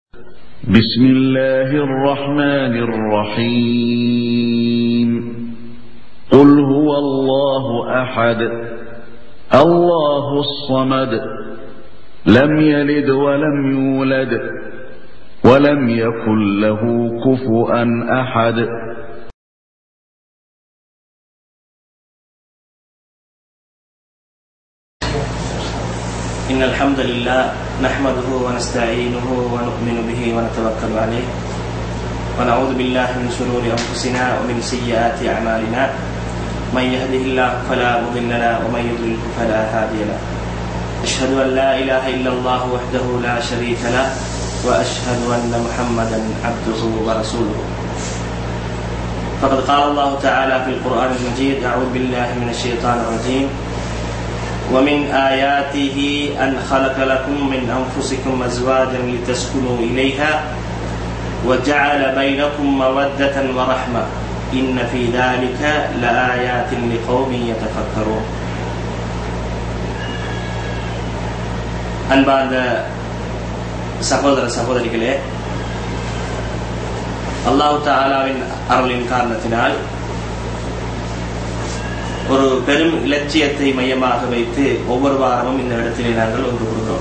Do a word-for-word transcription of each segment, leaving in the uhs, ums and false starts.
بسم الله الرحمن الرحيم قل هو الله أحد الله الصمد لم يلد ولم يولد ولم يكن له كفوا أحد إن الحمد لله نحمده ونستعينه ونؤمن به ونتوكل عليه ونعوذ بالله من شرور أنفسنا ومن سيئات أعمالنا من يهده الله فلا مضل له ومن يضلل فلا هادي له أشهد أن لا إله إلا الله وحده لا شريك له وأشهد أن محمدا عبده ورسوله فقد قال الله تعالى في القرآن المجيد أعوذ بالله من الشيطان الرجيم ومن آياته أن خلق لكم من أنفسكم أزواجا لتسكنوا إليها وجعل بينكم مودة ورحمة إن في ذلك لآيات لقوم يتفكرون. அன்பார்ந்த சகோதர சகோதரிகளே, அல்லாஹ் தஆலாவின் அருளின் காரணத்தினால் ஒரு பெரும் இலட்சியத்தை மையமாக வைத்து ஒவ்வொரு வாரமும் இந்த இடத்திலே நாங்கள் ஒன்று கூறுகிறோம்.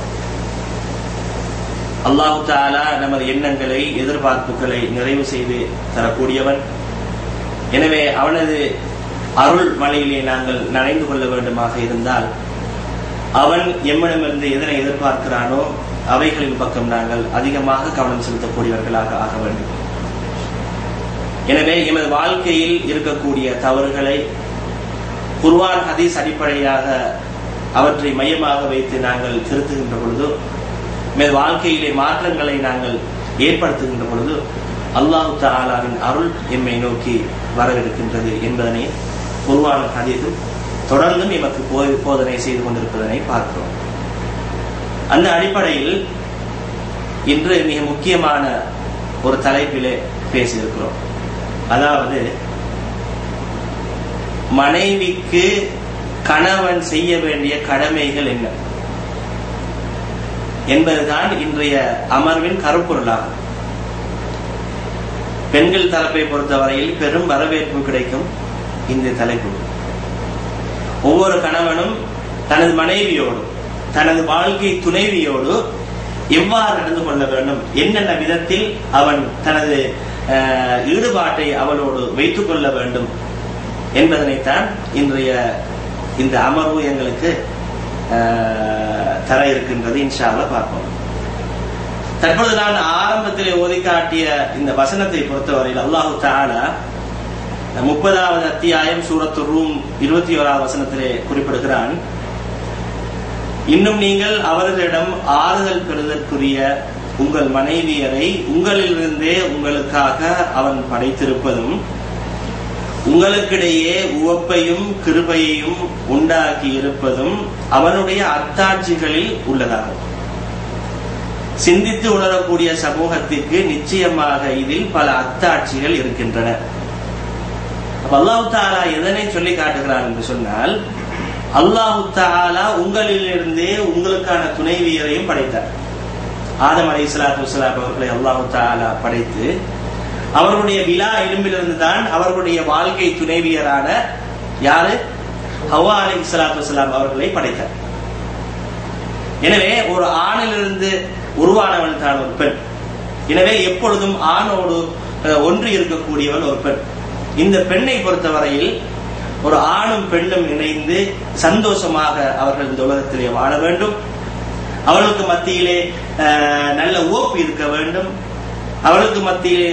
அல்லாஹ் தஆலா நமது எண்ணங்களை, எதிர்பார்ப்புகளை நிறைவு செய்து தரக்கூடியவன். எனவே அவனது அருள் மலையிலே நாங்கள் நனைந்து கொள்ள வேண்டுமாக இருந்தால் அவன் எம்மிடமிருந்து எதனை எதிர்பார்க்கிறானோ அவைகளின் பக்கம் நாங்கள் அதிகமாக கவனம் செலுத்தக்கூடியவர்களாக ஆக வேண்டும். எனவே எமது வாழ்க்கையில் இருக்கக்கூடிய தவறுகளை குர்ஆன் ஹதீஸ் அடிப்படையாக அவற்றை மையமாக வைத்து நாங்கள் திருத்துகின்ற பொழுது, எமது வாழ்க்கையிலே மாற்றங்களை நாங்கள் ஏற்படுத்துகின்ற பொழுது அல்லாஹ் தஆலாவின் அருள் எம்மை நோக்கி வரவிருக்கின்றது என்பதனை குர்ஆன் ஹதீஸும் தொடர்ந்தும் எமக்கு போதனை செய்து கொண்டிருப்பதனை பார்க்கிறோம். அந்த அடிப்படையில் இன்று மிக முக்கியமான ஒரு தலைப்பிலே பேசியிருக்கிறோம். அதாவது மனைவிக்கு கணவன் செய்ய வேண்டிய கடமைகள் என்ன என்பதுதான் இன்றைய அமர்வின் கருப்பொருளாகும். பெண்கள் தரப்பை பொறுத்தவரையில் பெரும் வரவேற்பு கிடைக்கும் இந்த தலைப்பு. ஒவ்வொரு கணவனும் தனது மனைவியோடு, தனது வாழ்க்கை துணைவியோடு எவ்வாறு நடந்து கொள்ள வேண்டும், என்னென்ன விதத்தில் அவன் தனது ஈடுபாட்டை அவளோடு வைத்துக் கொள்ள வேண்டும் என்பதனைத்தான் இன்றைய இந்த அமர்வு எங்களுக்கு தர இருக்கின்றது. இன்ஷா அல்லாஹ் பார்ப்போம். தற்பொழுது நான் ஆரம்பத்திலே ஓதி காட்டிய இந்த வசனத்தை பொறுத்தவரையில் அல்லாஹ் தஆலா முப்பதாவது அத்தியாயம் சூரத்து ரூம் இருபத்தி ஓராவது வசனத்திலே குறிப்பிடுகிறான், இன்னும் நீங்கள் அவர்களிடம் ஆறுதல் பெறுதற்குரிய உங்கள் மனைவியரை உங்களிலிருந்தே உங்களுக்காக அவன் படைத்திருப்பதும் உங்களுக்கிடையே உவப்பையும் கிருபையையும் உண்டாக்கி இருப்பதும் அவனுடைய அத்தாட்சிகளில் உள்ளதாகும். சிந்தித்து உணரக்கூடிய சமூகத்திற்கு நிச்சயமாக இதில் பல அத்தாட்சிகள் இருக்கின்றன. அல்லாஹ் தஆலா எதனை சொல்லி காட்டுகிறான் என்று சொன்னால், அல்லாஹ் தஆலா உங்களிலிருந்தே உங்களுக்கான துணைவியரையும் படைத்தார். ஆதம் அலைஹிஸ்ஸலாத்து வஸ்ஸலாம் அவர்களை அல்லாஹ் தஆலா படைத்து அவர்களுடைய விலா எலும்பிலிருந்து தான் அவர்களுடைய வாழ்க்கை துணைவியரான யாரு ஹவ்வா அலைஹிஸ்ஸலாத்து வஸ்ஸலாம் அவர்களை படைத்தார். எனவே ஒரு ஆணிலிருந்து உருவானவன் தான் ஒரு பெண். எனவே எப்பொழுதும் ஆணோடு ஒன்று இருக்கக்கூடியவன் ஒரு பெண். இந்த பெண்ணை பொறுத்தவரையில் ஒரு ஆணும் பெண்ணும் இணைந்து சந்தோஷமாக அவர்கள் இந்த உலகத்திலே வாழ வேண்டும். அவர்களுக்கு மத்தியிலே நல்ல ஓப்பு இருக்க வேண்டும். அவர்களுக்கு மத்தியிலே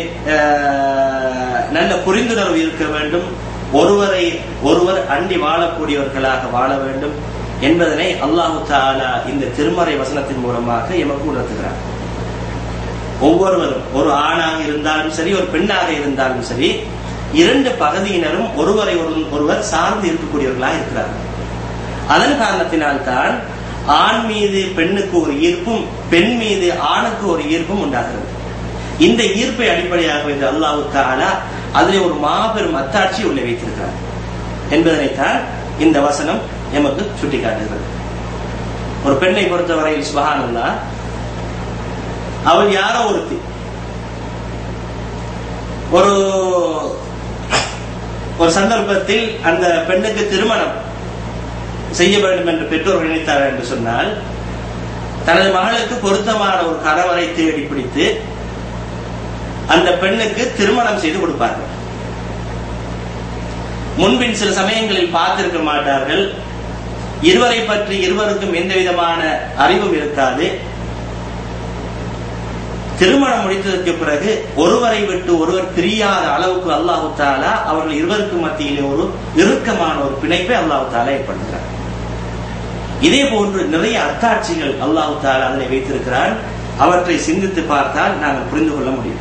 நல்ல புரிந்துணர்வு இருக்க வேண்டும். ஒருவரை ஒருவர் அண்டி வாழக்கூடியவர்களாக வாழ வேண்டும் என்பதனை அல்லாஹ் தஆலா இந்த திருமறை வசனத்தின் மூலமாக எமக்கு உணர்த்துகிறார். ஒவ்வொருவரும், ஒரு ஆணாக இருந்தாலும் சரி, ஒரு பெண்ணாக இருந்தாலும் சரி, இரண்டு பகுதியினரும் ஒருவரை ஒருவர் சார்ந்து இருக்கக்கூடியவர்களாக இருக்கிறார்கள். அதன் காரணத்தினால்தான் ஆண் மீது பெண்ணுக்கு ஒரு ஈர்ப்பும், பெண் மீது ஆணுக்கு ஒரு ஈர்ப்பும் உண்டாகிறது. இந்த ஈர்ப்பை அடிப்படையாக வைத்து அல்லாஹ் தஆலா அதிலே ஒரு மாபெரும் அத்தாட்சி உள்ள வைத்திருக்கிறார் என்பதனைத்தான் இந்த வசனம் எமக்கு சுட்டிக்காட்டுகிறது. ஒரு பெண்ணை பொறுத்தவரையில் சுப்ஹானல்லாஹ் அவள் யாரோ ஒருத்தி. ஒரு ஒரு சந்தர்ப்பத்தில் அந்த பெண்ணுக்கு திருமணம் செய்ய வேண்டும் என்று பெற்றோர் நினைத்தார்கள் என்று சொன்னால், தனது மகளுக்கு பொருத்தமான ஒரு கணவரை தேடி பிடித்து அந்த பெண்ணுக்கு திருமணம் செய்து கொடுப்பார்கள். முன்பின் சில சமயங்களில் பார்த்திருக்க மாட்டார்கள். இருவரை பற்றி இருவருக்கும் எந்த விதமான அறிவும் இருக்காது. திருமணம் முடித்ததற்கு பிறகு ஒருவரை விட்டு ஒருவர் பிரியாத அளவுக்கு அல்லாஹு தஆலா அவர்கள் இருவருக்கு மத்தியிலே ஒரு இறுக்கமான ஒரு பிணைப்பை அல்லாஹு தஆலா ஏற்படுத்துகிறார். இதே போன்று நிறைய அத்தாட்சிகள் அல்லாஹு தஆலா அதனை வைத்திருக்கிறார். அவற்றை சிந்தித்து பார்த்தால் நாங்கள் புரிந்து கொள்ள முடியும்.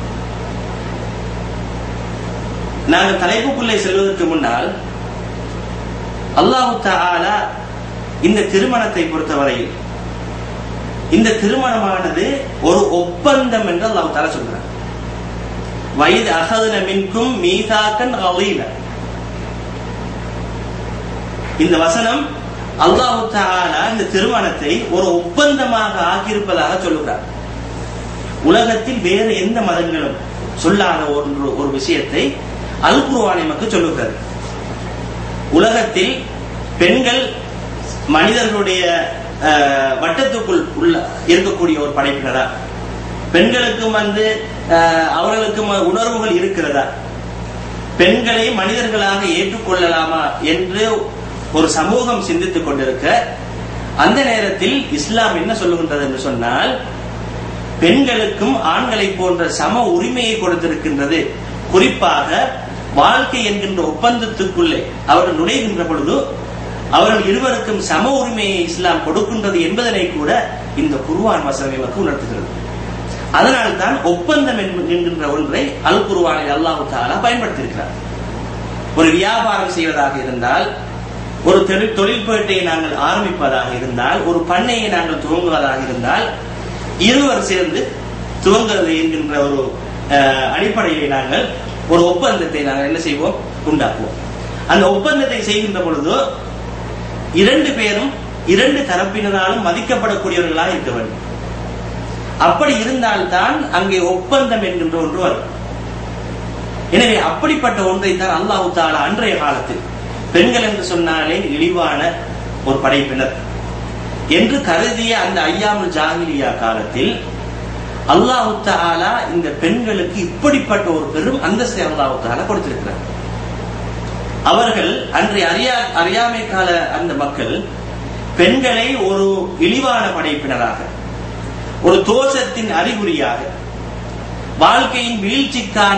நாங்கள் தலைப்புக்குள்ளே செல்வதற்கு முன்னால் அல்லாஹு தஆலா இந்த திருமணத்தை பொறுத்தவரையில் இந்த திருமணமானது ஒரு ஒப்பந்தம் என்று அல்லாஹ் தஆலா சொல்றார். வைத் அஹதுன மின்கும் மீசாக்கன் கலீலா. இந்த வசனம் அல்லாஹ் தஆலா இந்த திருமணத்தை ஒரு ஒப்பந்தமாக ஆக்கியிருப்பதாக சொல்லுகிறார். உலகத்தில் வேறு எந்த மதங்களும் சொல்லாத ஒன்று ஒரு விஷயத்தை அல் குர்ஆன் நமக்கு சொல்லுகிறது. உலகத்தில் பெண்கள் மனிதர்களுடைய வட்டத்துக்குள் உள்ள இருக்கக்கூடிய ஒரு படைப்பினரா? பெண்களுக்கும் வந்து அவர்களுக்கும் உணர்வுகள் இருக்கிறதா? பெண்களை மனிதர்களாக ஏற்றுக்கொள்ளலாமா என்று ஒரு சமூகம் சிந்தித்துக் கொண்டிருக்க, அந்த நேரத்தில் இஸ்லாம் என்ன சொல்லுகின்றது என்று சொன்னால், பெண்களுக்கும் ஆண்களை போன்ற சம உரிமையை கொடுத்திருக்கின்றது. குறிப்பாக வாழ்க்கை என்கின்ற ஒப்பந்தத்துக்குள்ளே அவர்கள் நுழைகின்ற பொழுது அவர்கள் இருவருக்கும் சம உரிமையை இஸ்லாம் கொடுக்கின்றது என்பதனை கூட இந்த குர்ஆன் வசனம் நமக்கு உணர்த்துகிறது. அதனால் தான் ஒப்பந்தம் என்கின்ற ஒன்றை அல் குர்ஆனில் அல்லாஹ் தஆலா பயன்படுத்தியிருக்கிறார். ஒரு வியாபாரம் செய்வதாக இருந்தால், ஒரு தொழிற்பேட்டையை நாங்கள் ஆரம்பிப்பதாக இருந்தால், ஒரு பண்ணையை நாங்கள் துவங்குவதாக இருந்தால், இருவர் சேர்ந்து துவங்குவது என்கின்ற ஒரு அடிப்படையிலே நாங்கள் ஒரு ஒப்பந்தத்தை நாங்கள் என்ன செய்வோம், உண்டாக்குவோம். அந்த ஒப்பந்தத்தை செய்கின்ற பொழுது இரண்டு பேரும் இரண்டு தரப்பினராலும் மதிக்கப்படக்கூடியவர்களாக இருக்க வேண்டும். அப்படி இருந்தால்தான் அங்கே ஒப்பந்தம் என்கின்ற ஒன்று வரும். எனவே அப்படிப்பட்ட ஒன்றை தான் அல்லாஹ் தஆலா அன்றைய காலத்தில் பெண்கள் என்று சொன்னாலே இழிவான ஒரு படைப்பினர் என்று கருதிய அந்த ஐயாமுல் ஜாஹிலியா காலத்தில் அல்லாஹ் தஆலா இந்த பெண்களுக்கு இப்படிப்பட்ட ஒரு பெரும் அந்தஸ்தை அல்லாஹ் தஆலா கொடுத்திருக்கிறார். அவர்கள் அன்றைய அறியா அறியாமை கால அந்த மக்கள் பெண்களை ஒரு இழிவான படைப்பினராக, ஒரு தோஷத்தின் அறிகுறியாக, வாழ்க்கையின் வீழ்ச்சிக்கான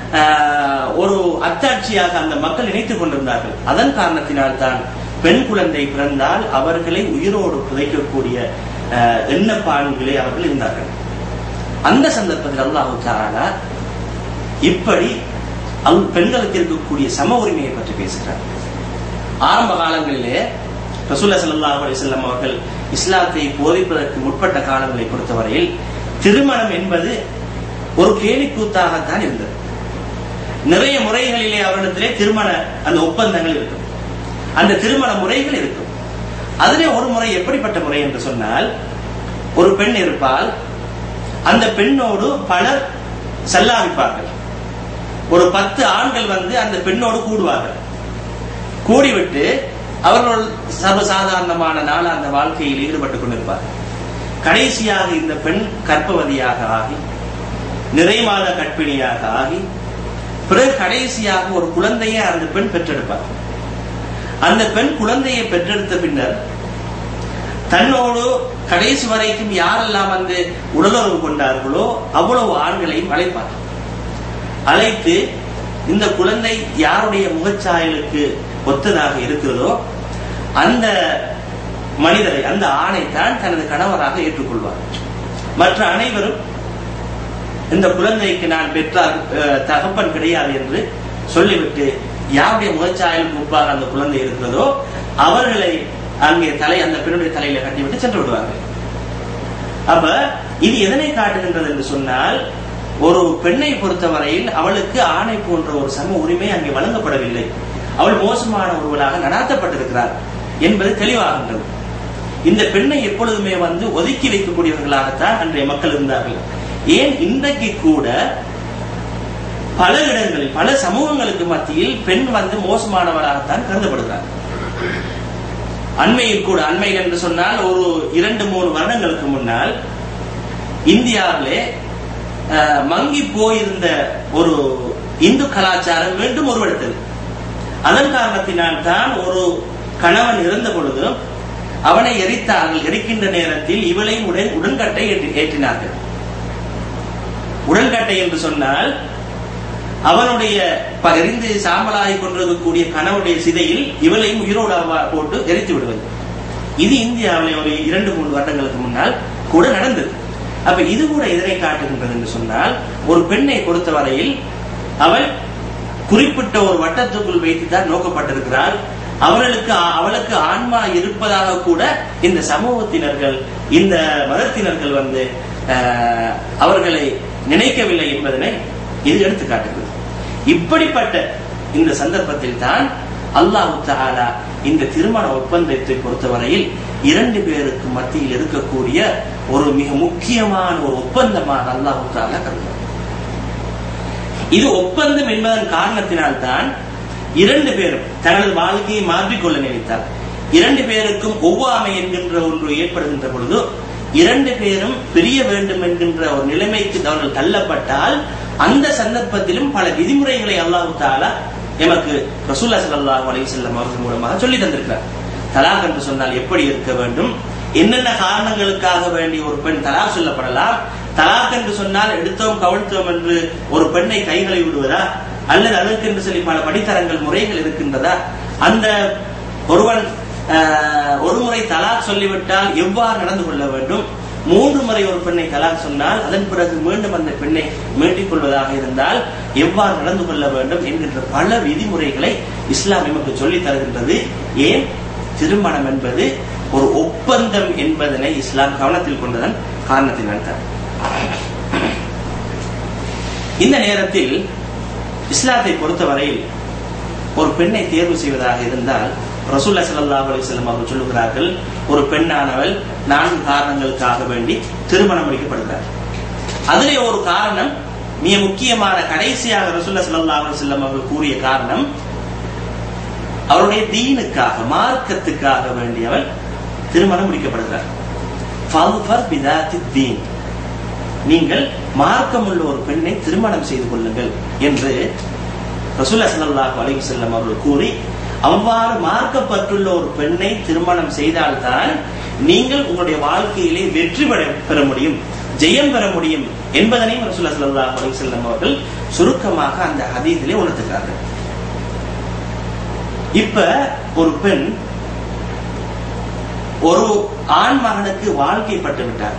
ஒரு அத்தாட்சியாக அந்த மக்கள் நினைத்துக் கொண்டிருந்தார்கள். அதன் காரணத்தினால் தான் பெண் குழந்தை பிறந்தால் அவர்களை உயிரோடு புதைக்கக்கூடிய எண்ணப்பான்களே அவர்கள் இருந்தார்கள். அந்த சந்தர்ப்பத்தில் அல்லாஹ் தஆலா இப்படி பெண்களுக்கு இருக்கக்கூடிய சம உரிமையை பற்றி பேசுகிறார். ஆரம்ப காலங்களிலே ரசூலுல்லாஹி ஸல்லல்லாஹு அலைஹி வஸல்லம் அவர்கள் இஸ்லாத்தை போதிப்பதற்கு முற்பட்ட காலங்களை பொறுத்தவரையில் திருமணம் என்பது ஒரு கேலிக்கூத்தாகத்தான் இருந்தது. நிறைய முறைகளிலே அவரிடத்திலே திருமண அந்த ஒப்பந்தங்கள் இருக்கும், அந்த திருமண முறைகள் இருக்கும். அதிலே ஒரு முறை எப்படிப்பட்ட முறை என்று சொன்னால், ஒரு பெண் இருப்பால், அந்த பெண்ணோடு பலர் செல்லாவிப்பார்கள். ஒரு பத்து ஆண்கள் வந்து அந்த பெண்ணோடு கூடுவார்கள். கூடிவிட்டு அவர்கள் சர்வசாதாரணமான நாளாந்த வாழ்க்கையில் ஈடுபட்டுக் கொண்டிருப்பார்கள். கடைசியாக இந்த பெண் கர்ப்பவதியாக ஆகி, நிறை மாத கர்ப்பிணியாக ஆகி, பிறகு கடைசியாக ஒரு குழந்தையை அந்த பெண் பெற்றெடுப்பார். அந்த பெண் குழந்தையை பெற்றெடுத்த பின்னர் தன்னோடு கடைசி வரைக்கும் யாரெல்லாம் வந்து உடலுறவு கொண்டார்களோ அவ்வளவு ஆண்களையும் அழைப்பார். அழைத்து இந்த குழந்தை யாருடைய முகச்சாயலுக்கு ஒத்ததாக இருக்கிறதோ அந்த மனிதரை, அந்த ஆணைத்தான் தனது கணவராக ஏற்றுக்கொள்வார். மற்ற அனைவரும் இந்த குழந்தைக்கு நான் பெற்றார் தகப்பன் கிடையாது என்று சொல்லிவிட்டு யாருடைய முகச்சாயலுக்கு ஒப்பாக அந்த குழந்தை இருக்கிறதோ அவர்களை அங்கே தலை அந்த பெண்ணுடைய தலையில கட்டிவிட்டு சென்று விடுவார்கள். அப்ப இது எதனை காட்டுகின்றது என்று சொன்னால், ஒரு பெண்ணை பொறுத்தவரையில் அவளுக்கு ஆணை போன்ற ஒரு சம உரிமை அங்கே வழங்கப்படவில்லை. அவள் மோசமான ஒருவராக நடாத்தப்பட்டிருக்கிறார் என்பது தெளிவாகின்றது. இந்த பெண்ணை எப்பொழுதுமே வந்து ஒதுக்கி வைக்கக்கூடியவர்களாகத்தான் அன்றைய மக்கள் இருந்தார்கள். ஏன் இன்றைக்கு கூட பல இடங்களில் பல சமூகங்களுக்கு மத்தியில் பெண் வந்து மோசமானவராகத்தான் கருதப்படுகிறார். அண்மையில் கூட, அண்மையில் என்று சொன்னால் ஒரு இரண்டு மூணு வருடங்களுக்கு முன்னால் இந்தியாவிலே மங்கி போயிருந்த ஒரு இந்து கலாச்சாரம் மீண்டும் உருவெடுத்தது. அதன் காரணத்தினால் தான் ஒரு கணவன் இருந்த பொழுது அவனை எரித்தார்கள். எரிக்கின்ற நேரத்தில் இவளை உடன் உடன்கட்டை ஏற்றினார்கள். உடன்கட்டை என்று சொன்னால் அவனுடைய எரிந்து சாம்பலாகி கொண்டிருக்கக்கூடிய கணவனுடைய சிதையில் இவளையும் உயிரோடு போட்டு எரித்து விடுவது. இது இந்தியாவில் ஒரு இரண்டு மூன்று வருடங்களுக்கு முன்னால் கூட நடந்தது. அப்ப இது கூட எதனை காட்டுகின்றது என்று சொன்னால், ஒரு பெண்ணை பொறுத்தவரையில் அவள் குறிப்பிட்ட ஒரு வட்டத்துக்குள் வைத்துதான் நோக்கப்பட்டிருக்கிறாள். அவர்களுக்கு அவளுக்கு ஆன்மா இருப்பதாக கூட இந்த சமூகத்தினர்கள் இந்த மதத்தினர்கள் வந்து அவர்களை நினைக்கவில்லை என்பதனை இது எடுத்து காட்டுகிறது. இப்படிப்பட்ட இந்த சந்தர்ப்பத்தில் தான் அல்லாஹ் தஆலா இந்த திருமண ஒப்பந்தத்தை பொறுத்தவரையில் இரண்டு பேருக்கு மத்தியில் இருக்கக்கூடிய ஒரு மிக முக்கியமான ஒரு ஒப்பந்தமாக அல்லாஹ் தஆலா கருதுகிறார். இது ஒப்பந்தம் என்பதன் காரணத்தினால்தான் இரண்டு பேரும் தங்களது வாழ்க்கையை மாற்றிக்கொள்ள நினைத்தார். இரண்டு பேருக்கும் ஒவ்வாமை என்கின்ற ஒன்று ஏற்படுகின்ற பொழுது இரண்டு பேரும் பிரிய வேண்டும் என்கின்ற ஒரு நிலைமைக்கு அவர்கள் தள்ளப்பட்டால் அந்த சந்தர்ப்பத்திலும் பல விதிமுறைகளை அல்லாஹ் தஆலா எமக்கு ரசூலுல்லாஹி ஸல்லல்லாஹு அலைஹி வஸல்லம் அவர்கள் மூலமாக சொல்லி தந்திருக்கிறார். தலாக் என்று சொன்னால் எப்படி இருக்க வேண்டும், என்னென்ன காரணங்களுக்காக வேண்டி ஒரு பெண் தலாக் சொல்லப்படலாம், தலாக் என்று சொன்னால் எடுத்தோம் கவிழ்த்தோம் என்று ஒரு பெண்ணை கைகளை விடுவதா, அல்லது அதற்கு என்று சொல்லி பல படித்தரங்கள் முறைகள் இருக்கின்றதா, அந்த ஒருவன் ஒரு முறை தலாக் சொல்லிவிட்டால் எவ்வாறு நடந்து கொள்ள வேண்டும், மூன்று முறை ஒரு பெண்ணை தலாக் சொன்னால் அதன் பிறகு மீண்டும் அந்த பெண்ணை மீட்டிக் கொள்வதாக இருந்தால் எவ்வாறு நடந்து கொள்ள வேண்டும் என்கின்ற பல விதிமுறைகளை இஸ்லாம் நமக்கு சொல்லி தருகின்றது. ஏன்? திருமணம் என்பது ஒரு ஒப்பந்தம் என்பதனை இஸ்லாம் கவனத்தில் கொண்டதன் காரணத்தினால் தான். இந்த நேரத்தில் இஸ்லாத்தை பொறுத்தவரையில் ஒரு பெண்ணை தேர்வு செய்வதாக இருந்தால் ரசூலுல்லாஹி ஸல்லல்லாஹு அலைஹி வஸல்லம் அவர்கள் சொல்லுகிறார்கள், ஒரு பெண்ணானவள் நான்கு காரணங்களுக்காக வேண்டி திருமணம் முடிக்கப்படுகிறார். அதிலே ஒரு காரணம் மிக முக்கியமான, கடைசியாக ரசூலுல்லாஹி ஸல்லல்லாஹு அலைஹி வஸல்லம் அவர்கள் கூறிய காரணம், அவருடைய தீனுக்காக மார்க்கத்துக்காக வேண்டியவள் திருமணம் முடிக்கப்படுகிறார். ஃபல்ஃபர் பிதாத்தி தீன், நீங்கள் மார்க்கமுள்ள ஒரு பெண்ணை திருமணம் செய்து கொள்ளுங்கள் என்று ரசூலுல்லாஹி ஸல்லல்லாஹு அலைஹி வஸல்லம் அவர்கள் கூறி, அவ்வாறு மார்க்கப்பட்டுள்ள ஒரு பெண்ணை திருமணம் செய்தால்தான் நீங்கள் உங்களுடைய வாழ்க்கையிலே வெற்றி பெற முடியும், ஜெயம் பெற முடியும் என்பதனை ரசூலுல்லாஹி ஸல்லல்லாஹு அலைஹி வஸல்லம் அவர்கள் சுருக்கமாக அந்த ஹதீஸிலே உணர்த்துகிறார்கள். இப்ப ஒரு பெண் ஒரு ஆண் மகனுக்கு வாழ்க்கைப்பட்டு விட்டார்.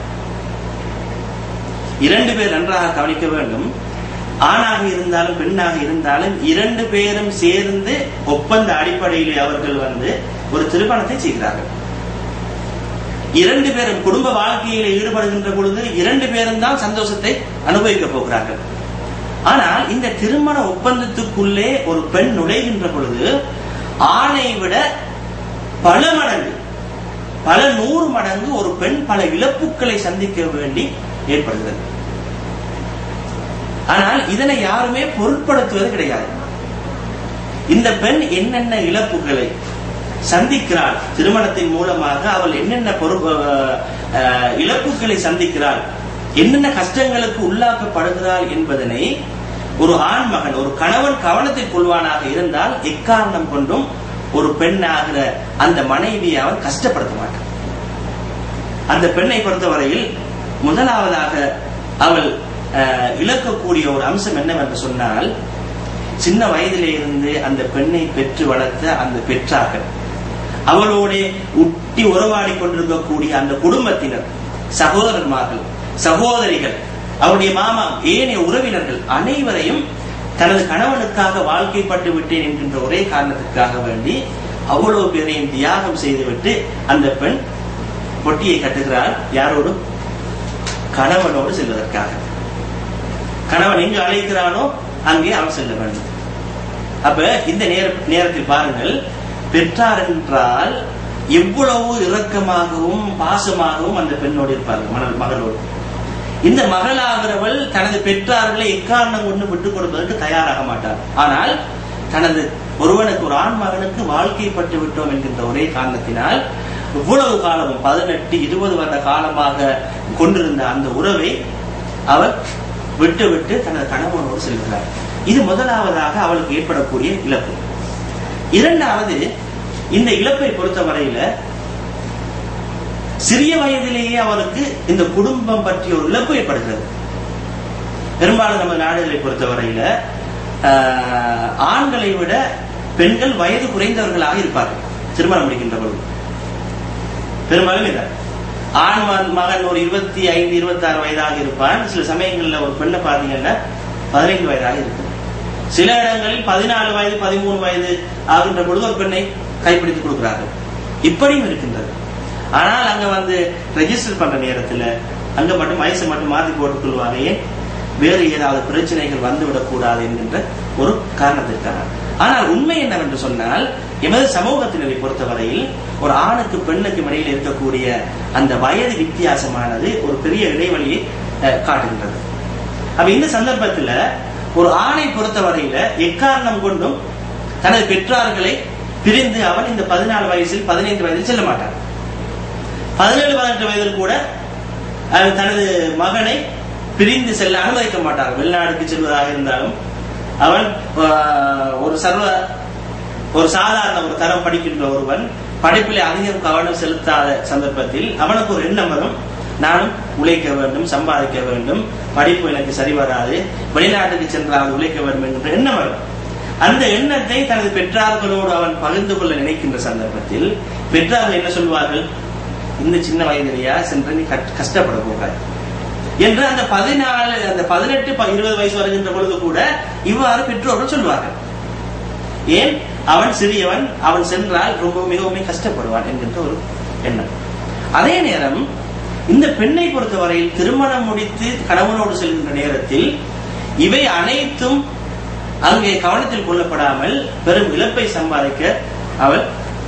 இரண்டு பேர் நன்றாக கவனிக்க வேண்டும். ஆணாக இருந்தாலும் பெண்ணாக இருந்தாலும் இரண்டு பேரும் சேர்ந்து ஒப்பந்த அடிப்படையிலே அவர்கள் வந்து ஒரு திருமணத்தை செய்கிறார்கள். இரண்டு பேரும் குடும்ப வாழ்க்கையில ஈடுபடுகின்ற பொழுது இரண்டு பேரும் தான் சந்தோஷத்தை அனுபவிக்க போகிறார்கள். ஆனால் இந்த திருமண ஒப்பந்தத்துக்குள்ளே ஒரு பெண் நுழைகின்ற பொழுது ஆணை விட பல மடங்கு பல நூறு மடங்கு ஒரு பெண் பல இழப்புகளை சந்திக்க வேண்டி ஏற்படுகிறது. ஆனால் இதனை யாருமே பொருட்படுத்துவது கிடையாது. இந்த பெண் என்னென்ன இழப்புகளை சந்திக்கிறாள், திருமணத்தின் மூலமாக அவள் என்னென்ன இழப்புகளை சந்திக்கிறாள், என்னென்ன கஷ்டங்களுக்கு உள்ளாக்கப்படுகிறாள் என்பதனை ஒரு ஆண் மகன் ஒரு கணவன் கவனத்தில் கொள்வானாக இருந்தால் எக்காரணம் கொண்டும் ஒரு பெண்ணாகிற அந்த மனைவியை அவன் கஷ்டப்படுத்த மாட்டான். அந்த பெண்ணை பொறுத்தவரையில் முதலாவதாக அவள் இழக்கக்கூடிய ஒரு அம்சம் என்னவென்று சொன்னால், சின்ன வயதிலே இருந்து அந்த பெண்ணை பெற்று வளர்த்த அந்த பெற்றார்கள், அவளோட உட்டி உறவாடி கொண்டிருக்கக்கூடிய அந்த குடும்பத்தினர், சகோதரர்மார்கள், சகோதரிகள், அவருடைய மாமா, ஏனைய உறவினர்கள் அனைவரையும் தனது கணவனுக்காக வாழ்க்கைப்பட்டு விட்டேன் என்கின்ற ஒரே காரணத்திற்காக வேண்டி அவ்வளவு பேரையும் தியாகம் செய்துவிட்டு அந்த பெண் பொட்டியை கட்டுகிறார். யாரோடு? கணவனோடு செல்வதற்காக. கணவன் எங்கு அழைக்கிறானோ அங்கே அவன் செல்ல வேண்டும். அப்ப இந்த நேரத்தில் பாருங்கள், பெற்றார் என்றால் எவ்வளவு இரக்கமாகவும் பாசமாகவும் அந்த பெண்ணோடு இருப்பார்கள், மகள் மகளோடு. இந்த மகளாகிறவள் தனது பெற்றார்களை எக்காரணம் கொண்டு விட்டுக் கொடுப்பதற்கு தயாராக மாட்டார். ஆனால் தனது ஒருவனுக்கு ஒரு ஆண் மகனுக்கு வாழ்க்கைப்பட்டு விட்டோம் என்கின்ற ஒரே காரணத்தினால் இவ்வளவு காலமும் பதினெட்டு இருபது வருட காலமாக கொண்டிருந்த அந்த உறவை அவர் விட்டு விட்டு தனது கணவனோடு செல்கிறார். இது முதலாவதாக அவளுக்கு ஏற்படக்கூடிய இழப்பு. இரண்டாவது, இந்த இழப்பை பொறுத்தவரையில சிறிய வயதிலேயே அவருக்கு இந்த குடும்பம் பற்றிய ஒரு இழப்பு ஏற்படுகிறது. பெரும்பாலும் நம்ம நாடுகளை பொறுத்தவரையில ஆண்களை விட பெண்கள் வயது குறைந்தவர்களாக இருப்பார்கள் திருமணம் முடிக்கின்ற பொழுது. பெரும்பாலும் இதான் ஆண் மகன் ஒரு இருபத்தி ஐந்து இருபத்தி ஆறு வயதாக இருப்பான். சில சமயங்கள்ல ஒரு பெண்ணை பார்த்தீங்கன்னா பதினைந்து வயதாக இருக்கு. சில இடங்களில் பதினாலு வயது பதிமூணு வயது ஆகின்ற பொழுது ஒரு பெண்ணை கைப்பிடித்து கொடுக்கிறார்கள். இப்படியும் இருக்கின்றது. ஆனால் அங்க வந்து ரெஜிஸ்டர் பண்ற நேரத்துல அங்க மட்டும் வயசை மட்டும் மாற்றி போட்டுக் கொள்வாங்க. ஏன்? வேறு ஏதாவது பிரச்சனைகள் வந்துவிடக் கூடாது என்கின்ற ஒரு காரணத்திற்காக. ஆனால் உண்மை என்னவென்று சொன்னால், எமது சமூகத்தினரை பொறுத்தவரையில் ஒரு ஆணுக்கு பெண்ணுக்கு இடையில் இருக்கக்கூடிய அந்த வயது வித்தியாசமானது ஒரு பெரிய இடைவெளியை காட்டுகின்றது. அப்ப இந்த சந்தர்ப்பத்தில் ஒரு ஆணை பொறுத்தவரையில எக்காரணம் கொண்டும் தனது பெற்றார்களை பிரிந்து அவன் இந்த பதினாலு வயசில் பதினைந்து வயதில் செல்ல மாட்டான். பதினேழு பதினெட்டு வயதில் கூட தனது மகனை பிரிந்து செல்ல அனுமதிக்க மாட்டார். வெளிநாடுக்கு செல்வதாக இருந்தாலும் அவன் ஒரு சர்வ ஒரு சாதாரண ஒரு தரம் படிக்கின்ற ஒருவன் படிப்பிலே அதிகம் கவனம் செலுத்தாத சந்தர்ப்பத்தில் அவனுக்கு ஒரு எண்ணம் வரும், நானும் உழைக்க வேண்டும், சம்பாதிக்க வேண்டும், படிப்பு எனக்கு சரி வராது, வெளிநாட்டுக்கு சென்றால் உழைக்க வேண்டும் என்கின்ற எண்ணம் வரும். அந்த எண்ணத்தை தனது பெற்றார்களோடு அவன் பகிர்ந்து கொள்ள நினைக்கின்ற சந்தர்ப்பத்தில் பெற்றார்கள் என்ன சொல்வார்கள்? இந்த சின்ன வயதிலேயா சென்று நீ கஷ்டப்பட போகிறாய் என்று அந்த பதினாலு அந்த பதினெட்டு இருபது வயசு வருகின்ற பொழுது கூட இவ்வாறு பெற்றோர்கள் சொல்வார்கள். ஏன்? அவன் சிறியவன், அவன் சென்றால் ரொம்ப மிகவும் கஷ்டப்படுவான் என்கின்ற ஒரு எண்ணம். அதே நேரம் இந்த பெண்ணை பொறுத்தவரையில் திருமணம் முடித்து கணவனோடு செல்கின்ற நேரத்தில் இவை அனைத்தும் அங்கே கவனத்தில் கொள்ளப்படாமல் பெரும் இழப்பை சம்பாதிக்க அவள்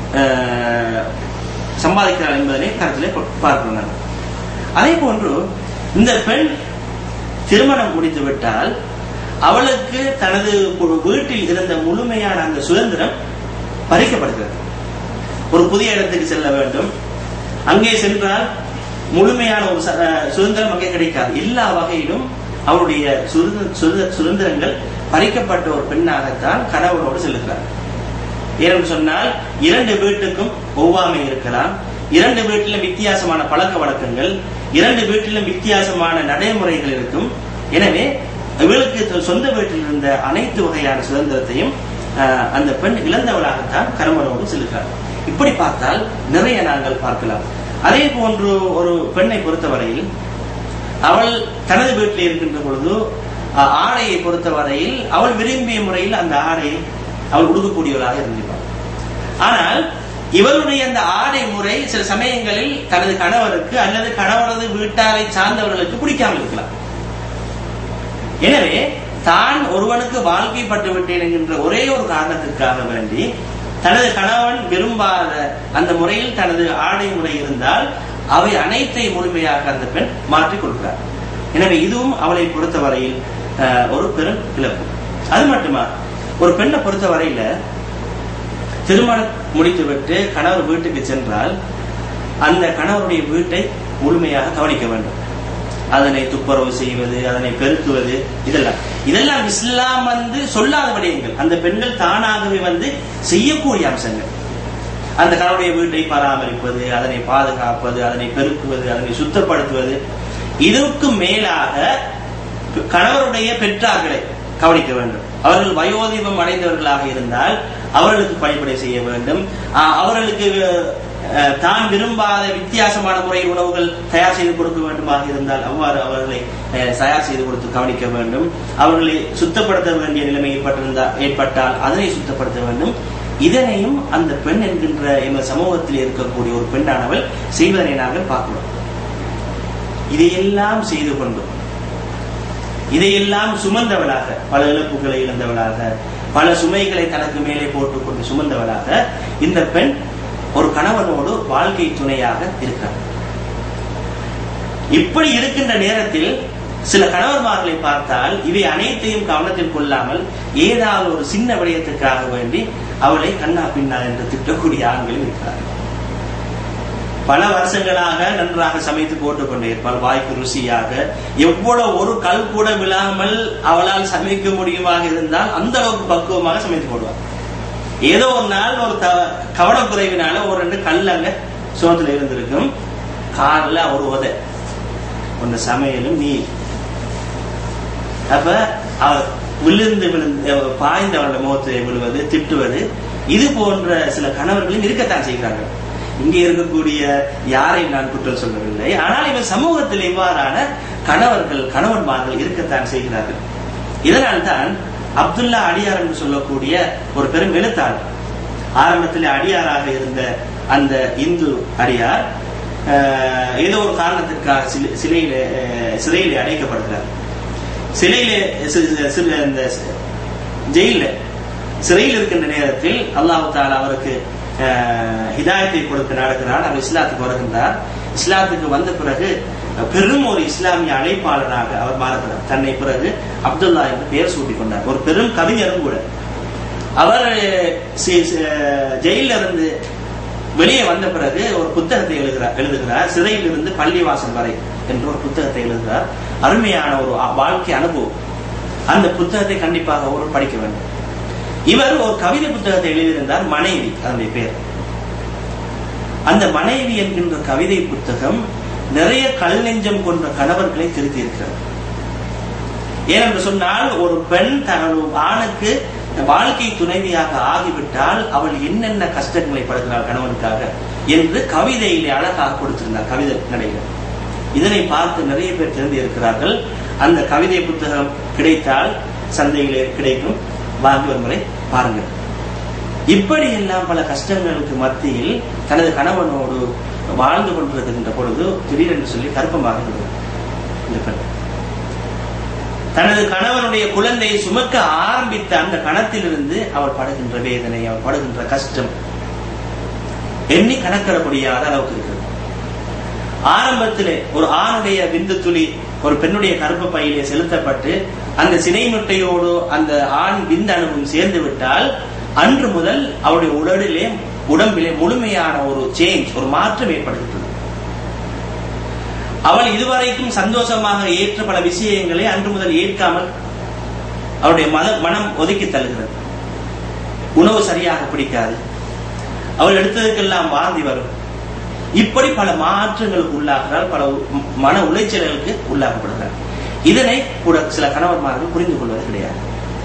சம்பாதிக்கிறாள் என்பதனை கருத்திலே பார்க்கிறார். அதே போன்று இந்த பெண் திருமணம் முடித்து விட்டால் அவளுக்கு தனது வீட்டில் இருந்த முழுமையான அந்த சுதந்திரம் பறிக்கப்படுகிறது. ஒரு புதிய இடத்துக்கு செல்ல வேண்டும், அங்கே சென்றால் முழுமையான ஒரு சுதந்திரம் அங்கே கிடைக்காது. எல்லா வகையிலும் அவருடைய சுதந்திரங்கள் பறிக்கப்பட்ட ஒரு பெண்ணாகத்தான் கணவனோடு செல்லுகிறார். ஏனென்று சொன்னால் இரண்டு வீட்டுக்கும் ஒவ்வாமை இருக்கலாம், இரண்டு வீட்டிலும் வித்தியாசமான பழக்க வழக்கங்கள், இரண்டு வீட்டிலும் வித்தியாசமான நடைமுறைகள் இருக்கும். எனவே இவளுக்கு சொந்த வீட்டில் இருந்த அனைத்து வகையான சுதந்திரத்தையும் அந்த பெண் இழந்தவளாகத்தான் கணவனோடு செல்கிறார். இப்படி பார்த்தால் நிறைய நாங்கள் பார்க்கலாம். அதே போன்று ஒரு பெண்ணை பொறுத்தவரையில் அவள் தனது வீட்டில் இருக்கின்ற பொழுது ஆடையை பொறுத்தவரையில் அவள் விரும்பிய முறையில் அந்த ஆடையை அவள் உடுக்கக்கூடியவளாக இருந்திருப்பாள். ஆனால் இவருடைய அந்த ஆடை முறை சில சமயங்களில் தனது கணவருக்கு அல்லது கணவரது வீட்டாரை சார்ந்தவர்களுக்கு பிடிக்காமல் இருக்கலாம். எனவே தான் ஒருவனுக்கு வாழ்க்கைப்பட்டு விட்டேன் என்கின்ற ஒரே ஒரு காரணத்திற்காக வேண்டி தனது கணவன் விரும்பாத அந்த முறையில் தனது ஆடை முறை இருந்தால் அவை அனைத்தை முழுமையாக அந்த பெண் மாற்றிக் கொள்கிறார். எனவே இதுவும் அவளை பொறுத்தவரையில் ஒரு பெரும் இழப்பு. அது மட்டுமா, ஒரு பெண்ணை பொறுத்தவரையில திருமணம் முடித்துவிட்டு கணவர் வீட்டுக்கு சென்றால் அந்த கணவருடைய வீட்டை முழுமையாக கவனிக்க வேண்டும். அதனை துப்புரவு செய்வது, அதனை பெருக்குவது, இதெல்லாம் இதெல்லாம் இஸ்லாம் வந்து சொல்லாத விடயங்கள். அந்த பெண்கள் தானாகவே வந்து செய்யக்கூடிய அம்சங்கள். அந்த கணவருடைய வீட்டை பராமரிப்பது, அதனை பாதுகாப்பது, அதனை பெருக்குவது, அதனை சுத்தப்படுத்துவது, இதற்கு மேலாக கணவருடைய பெற்றார்களை கவனிக்க வேண்டும். அவர்கள் வயோதிபம் அடைந்தவர்களாக இருந்தால் அவர்களுக்கு பணிபடை செய்ய வேண்டும். அவர்களுக்கு தான் விரும்பாத வித்தியாசமான முறையில் உணவுகள் தயார் செய்து கொடுக்க வேண்டுமாக இருந்தால் அவ்வாறு அவர்களை தயார் செய்து கொடுத்து கவனிக்க வேண்டும். அவர்களை சுத்தப்படுத்த வேண்டிய நிலைமை ஏற்பட்டிருந்தால் ஏற்பட்டால் அதனை சுத்தப்படுத்த வேண்டும். இதனையும் அந்த பெண் என்கின்ற எங்கள் சமூகத்தில் இருக்கக்கூடிய ஒரு பெண்ணானவள் செய்வதனை நாங்கள் பார்க்கிறோம். இதையெல்லாம் செய்து கொண்டும் இதையெல்லாம் சுமந்தவளாக, பல இழப்புகளை இழந்தவளாக, பல சுமைகளை தனக்கு மேலே போட்டுக்கொண்டு சுமந்தவளாக இந்த பெண் ஒரு கணவனோடு வாழ்க்கை துணையாக இருக்கிறார். இப்படி இருக்கின்ற நேரத்தில் சில கணவன்மார்களை பார்த்தால் இவை அனைத்தையும் கவனத்தில் கொள்ளாமல் ஏதாவது ஒரு சின்ன விடயத்துக்காக வேண்டி அவளை கண்ணா பின்னா என்று திட்டக்கூடிய ஆண்களும் இருக்கிறார்கள். பல வருஷங்களாக நன்றாக சமைத்து போட்டுக் கொண்டே இருப்பாள், வாய்க்கு ருசியாக. எவ்வளவு ஒரு கல் கூட விழாமல் அவளால் சமைக்க முடியுமாக இருந்தால் அந்த அளவுக்கு பக்குவமாக சமைத்து போடுவார். ஏதோ ஒரு நாள் ஒரு கவனக்குறைவினால ஒரு ரெண்டு கல் அங்க சோத்துல இருந்திருக்கும். கார்ல ஒரு உதை ஒன்று சமையலும் நீ அப்ப அவர் விழுந்து விழுந்து பாய்ந்தவருடைய முகத்தை விழுவது, திட்டுவது, இது போன்ற சில கணவர்களும் இருக்கத்தான் செய்கிறார்கள். இங்கே இருக்கக்கூடிய யாரையும் நான் குற்றம் சொல்லவில்லை. ஆனால் இவர் சமூகத்தில் இவ்வாறான கணவர்கள் கணவன்மார்கள் இருக்கத்தான் செய்கிறார்கள். இதனால் தான் அப்துல்லா அடியார் என்று சொல்லக்கூடிய ஒரு பெரும் எழுத்தாளர், ஆரம்பத்தில் அடியாராக இருந்த அந்த இந்து அடியார் ஏதோ ஒரு காரணத்திற்காக சிலையில சிறையில அடைக்கப்படுகிறார். சிலையில இந்த ஜெயில சிறையில் இருக்கின்ற நேரத்தில் அல்லாஹ் தஆலா அவருக்கு ஹிதாயத்தை கொடுத்து நடக்கிறார். அவர் இஸ்லாத்துக்கு வருகின்றார். இஸ்லாத்துக்கு வந்த பிறகு பெரும் ஒரு இஸ்லாமிய அழைப்பாளராக அவர் மாறுகிறார். தன்னை பிறகு அப்துல்லா என்று பெயர் சூட்டிக் கொண்டார். ஒரு பெரும் கவிஞரும் கூட. அவர் ஜெயில இருந்து வெளியே வந்த பிறகு ஒரு புத்தகத்தை எழுதுகிறார் எழுதுகிறார் சிறையில் இருந்து பள்ளிவாசல் வரை என்ற ஒரு புத்தகத்தை எழுதுகிறார். அருமையான ஒரு வாழ்க்கை அனுபவம். அந்த புத்தகத்தை கண்டிப்பாக ஒரு படிக்க வேண்டும். இவர் ஒரு கவிதை புத்தகத்தை எழுதியிருந்தார், மனைவி அதனுடைய பேர். அந்த மனைவி என்கின்ற கவிதை புத்தகம் நிறைய கல் நெஞ்சம் கொண்ட கணவர்களை திருத்தி இருக்கிறார். ஏனென்று சொன்னால் ஒரு பெண் தனது ஆணுக்கு வாழ்க்கை துணைவியாக ஆகிவிட்டால் அவள் என்னென்ன கஷ்டங்களை படுகிறாள் கணவனுக்காக என்று கவிதையிலே அழகாக கொடுத்திருந்தார், கவிதை நடைகள். இதனை பார்த்து நிறைய பேர் தெரிந்து இருக்கிறார்கள். அந்த கவிதை புத்தகம் கிடைத்தால் சந்தையிலே கிடைக்கும், வாங்கி ஒரு முறை பாருங்கள். இப்படி எல்லாம் பல கஷ்டங்களுக்கு மத்தியில் தனது கணவனோடு வாழ்ந்து கொண்டிருக்கின்ற பொழுது திடீரென்று சொல்லி கருப்பமாக இந்த பெண் தனது கணவனுடைய குழந்தையை சுமக்க ஆரம்பித்த அந்த கணத்திலிருந்து அவள் படுகின்ற வேதனை, அவள் படுகின்ற கஷ்டம் எண்ணி கணக்கிட முடியாத அளவுக்கு இருக்கிறது. ஆரம்பத்திலே ஒரு ஆணுடைய விந்து துளி ஒரு பெண்ணுடைய கருப்பு பையிலே செலுத்தப்பட்டு அந்த சினை முட்டையோடு அந்த ஆண் விந்தணுவும் சேர்ந்து விட்டால் அன்று முதல் அவருடைய உடலிலே உடம்பிலே முழுமையான ஒரு சேஞ்ச், ஒரு மாற்றம் ஏற்படுகிறது. அவள் இதுவரைக்கும் சந்தோஷமாக ஏற்ற பல விஷயங்களை அன்று முதல் ஏற்காமல் அவருடைய மத மனம் ஒதுக்கி தள்ளுகிறது. உணவு சரியாக பிடிக்காது, அவள் எடுத்ததுக்கெல்லாம் வாந்தி வரும். இப்படி பல மாற்றங்களுக்கு உள்ளாகிறார், பல மன உளைச்சல்களுக்கு உள்ளாக்கப்படுகிறார். இதனை கூட சில கணவன்மார்கள் புரிந்து கொள்வது கிடையாது.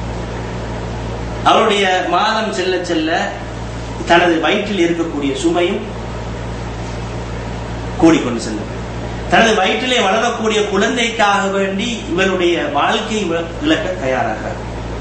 அவருடைய மாதம் செல்ல செல்ல தனது வயிற்றில் இருக்கக்கூடிய சுமையும் கூடிக்கொண்டு செல்லும். தனது வயிற்றிலே வளரக்கூடிய குழந்தைக்காக வேண்டி இவருடைய வாழ்க்கை இழக்க தயாராகிறார்.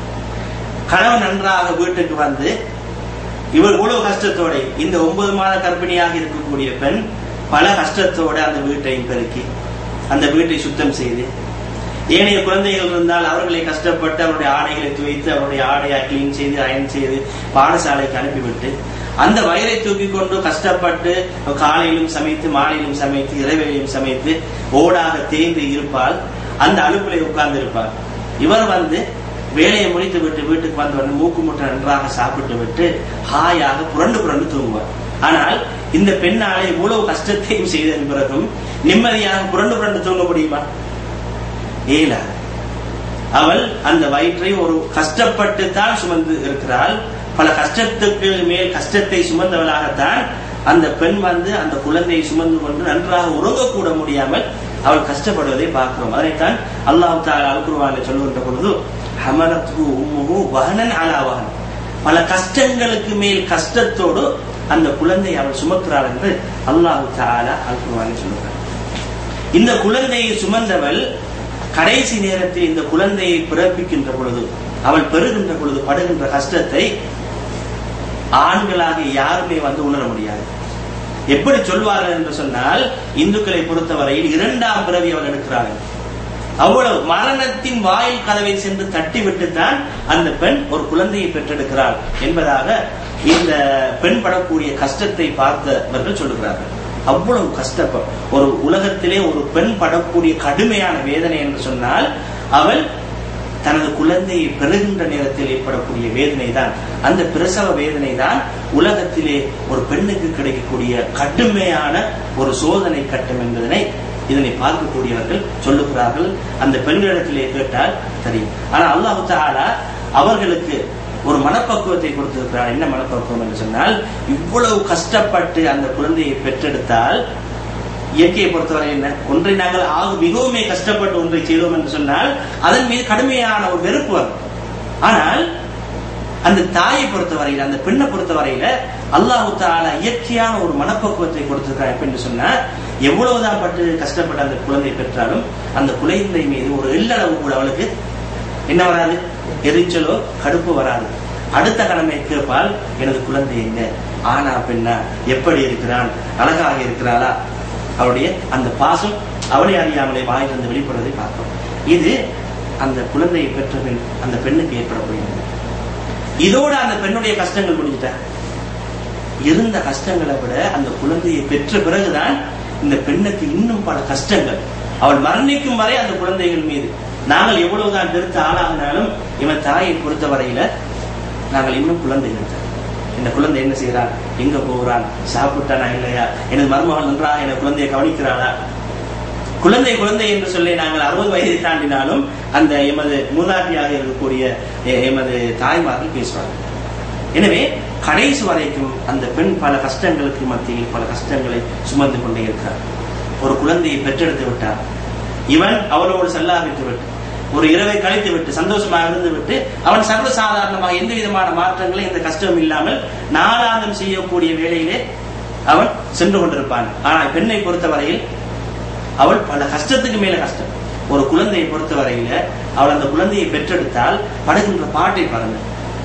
கணவன் நன்றாக வீட்டுக்கு வந்து இவர் இவ்வளவு கஷ்டத்தோட இந்த ஒன்பது மாத கர்ப்பிணியாக இருக்கக்கூடிய பெண் பல கஷ்டத்தோட அந்த வீட்டையும் பெருக்கி அந்த வீட்டை சுத்தம் செய்து, ஏனைய குழந்தைகள் இருந்தால் அவர்களை கஷ்டப்பட்டு அவருடைய ஆடைகளை துவைத்து அவருடைய ஆடையை கிளீன் செய்து அயன் செய்து பாடசாலைக்கு அனுப்பிவிட்டு அந்த வயிறை தூக்கி கொண்டு கஷ்டப்பட்டு காலையிலும் சமைத்து மாலையிலும் சமைத்து இரவையிலும் சமைத்து ஓடாக தேய்ந்து இருப்பால் அந்த அலுப்பிலே உட்கார்ந்து இருப்பார். இவர் வந்து வேலையை முடித்து விட்டு வீட்டுக்கு வந்து வந்து மூக்கு முட்டை நன்றாக சாப்பிட்டு விட்டு ஹாயாக புரண்டு புரண்டு தூங்குவார். ஆனால் இந்த பெண்ணாலே இவ்வளவு கஷ்டத்தையும் செய்ததன் பிறகும் நிம்மதியாக புரண்டு புரண்டு தூங்க முடியுமா? ஏலாது. அவள் அந்த வயிற்றை ஒரு கஷ்டப்பட்டு தான் சுமந்து இருக்கிறாள். பல கஷ்டத்துக்கு மேல் கஷ்டத்தை சுமந்தவளாகத்தான் அந்த பெண் வந்து அந்த குழந்தையை சுமந்து கொண்டு நன்றாக உறங்கக்கூட முடியாமல் அவள் கஷ்டப்படுவதை பார்க்கிறோம். அதனைத்தான் அல்லாஹ் தஆலா அல் குர்ஆனில் சொல்லுகின்ற பொழுது ஹமலத்ஹு உம்முஹு வஹனன் அலா வஹன், பல கஷ்டங்களுக்கு மேல் கஷ்டத்தோடு அந்த குழந்தையை அவள் சுமக்கிறாள் என்று அல்லாஹ் தஆலா அல் குர்ஆனில் சொல்லுகிறார். இந்த குழந்தையை சுமந்தவள் கடைசி நேரத்தில் இந்த குழந்தையை பிறப்பிக்கின்ற பொழுது அவள் பெறுகின்ற பொழுது படுகின்ற கஷ்டத்தை ஆண்களாக யாருமே வந்து உணர முடியாது. எப்படி சொல்வார்கள் என்று சொன்னால், இந்துக்களை பொறுத்தவரையில் இரண்டாம் பிறவி அவள் எடுக்கிறார்கள். அவ்வளவு மரணத்தின் வாயில் கதவை சென்று தட்டிவிட்டு தான் அந்த பெண் ஒரு குழந்தையை பெற்றெடுக்கிறாள் என்பதாக இந்த பெண் படக்கூடிய கஷ்டத்தை பார்த்தவர்கள் சொல்லுகிறார்கள். அவ்வளவு கஷ்டப்ப ஒரு உலகத்திலே ஒரு பெண் படக்கூடிய கடுமையான வேதனை என்று சொன்னால் அவள் தனது குழந்தையை பெறுகின்ற நேரத்தில் ஏற்படக்கூடிய வேதனை தான், அந்த பிரசவ வேதனை தான் உலகத்திலே ஒரு பெண்ணுக்கு கிடைக்கக்கூடிய கடுமையான ஒரு சோதனை கட்டம் என்பதனை இதனை பார்க்கக்கூடியவர்கள் சொல்லுகிறார்கள். அந்த பெண்களிடத்திலே கேட்டால் தெரியும். ஆனா அல்லாஹ் தஆலா அவர்களுக்கு ஒரு மனப்பக்குவத்தை கொடுத்திருக்கிறார். என்ன மனப்பக்குவம் என்று சொன்னால், இவ்வளவு கஷ்டப்பட்டு அந்த குழந்தையை பெற்றெடுத்தால் இயற்கையை பொறுத்தவரை என்ன, ஒன்றை நாங்கள் ஆக மிகவுமே கஷ்டப்பட்டு ஒன்றை செய்தோம் என்று சொன்னால் அதன் மீது கடுமையான ஒரு வெறுப்பு வரும். ஆனால் அந்த தாயை பொறுத்தவரையில், அந்த பெண்ணை பொறுத்தவரையில அல்லாஹ் தஆலா இயற்கையான ஒரு மனப்பக்குவத்தை கொடுத்திருக்கிறார். எப்படி என்று சொன்னா, எவ்வளவுதான் பட்டு கஷ்டப்பட்டு அந்த குழந்தை பெற்றாலும் அந்த குழந்தை மீது ஒரு எள்ளளவு கூட அவளுக்கு என்ன வராது, எரிச்சலோ கடுப்பு வராது. அடுத்த கடமை கேட்பால், எனது குழந்தை என்ன, ஆனா பெண்ணா, எப்படி இருக்கிறான், அழகாக இருக்கிறாளா, அவருடைய அந்த பாசம் அவளை அறியாமலே வாயிலிருந்து வெளிப்படுவதை பார்க்கிறோம். இது அந்த குழந்தையை பெற்ற பெண் அந்த பெண்ணுக்கு ஏற்படக்கூடியது. இதோட அந்த பெண்ணுடைய கஷ்டங்கள் முடிஞ்சிட்ட. இருந்த கஷ்டங்களை விட அந்த குழந்தையை பெற்ற பிறகுதான் இந்த பெண்ணுக்கு இன்னும் பல கஷ்டங்கள். அவள் மரணிக்கும் வரை அந்த குழந்தைகள் மீது நாங்கள் எவ்வளவுதான் பெருத்த ஆளாகினாலும் இவன் தாயை பொறுத்த வரையில நாங்கள் இன்னும் குழந்தைகள். இந்த குழந்தை என்ன செய்யறான், எங்க போகிறான், சாப்பிட்டானா இல்லையா, எனது மருமகள் நன்றா என குழந்தையை கவனிக்கிறாளா. குழந்தை குழந்தை என்று சொல்லி நாங்கள் அறுபது வயதை தாண்டினாலும் அந்த எமது மூதாட்டியாக இருக்கக்கூடிய எமது தாய்மார்கள் பேசுவார்கள். எனவே கடைசி வரைக்கும் அந்த பெண் பல கஷ்டங்களுக்கு மத்தியில் பல கஷ்டங்களை சுமந்து கொண்டே இருக்கிறார். ஒரு குழந்தையை பெற்றெடுத்து விட்டார். இவன் அவளோடு செல்லாவிட்டு விட்டு ஒரு இரவை கழித்து விட்டு சந்தோஷமாக இருந்து விட்டு அவன் சர்வசாதாரணமாக எந்த விதமான மாற்றங்களும் எந்த கஷ்டமும் இல்லாமல் நாளாந்தம் செய்யக்கூடிய வேளையிலே அவன் சென்று கொண்டிருப்பான். ஆனால் பெண்ணை பொறுத்தவரையில் அவள் பல கஷ்டத்துக்கு மேல கஷ்டம். ஒரு குழந்தையை பொறுத்தவரையில அவள் அந்த குழந்தையை பெற்றெடுத்தால் படுகின்ற பாட்டை பாருங்க.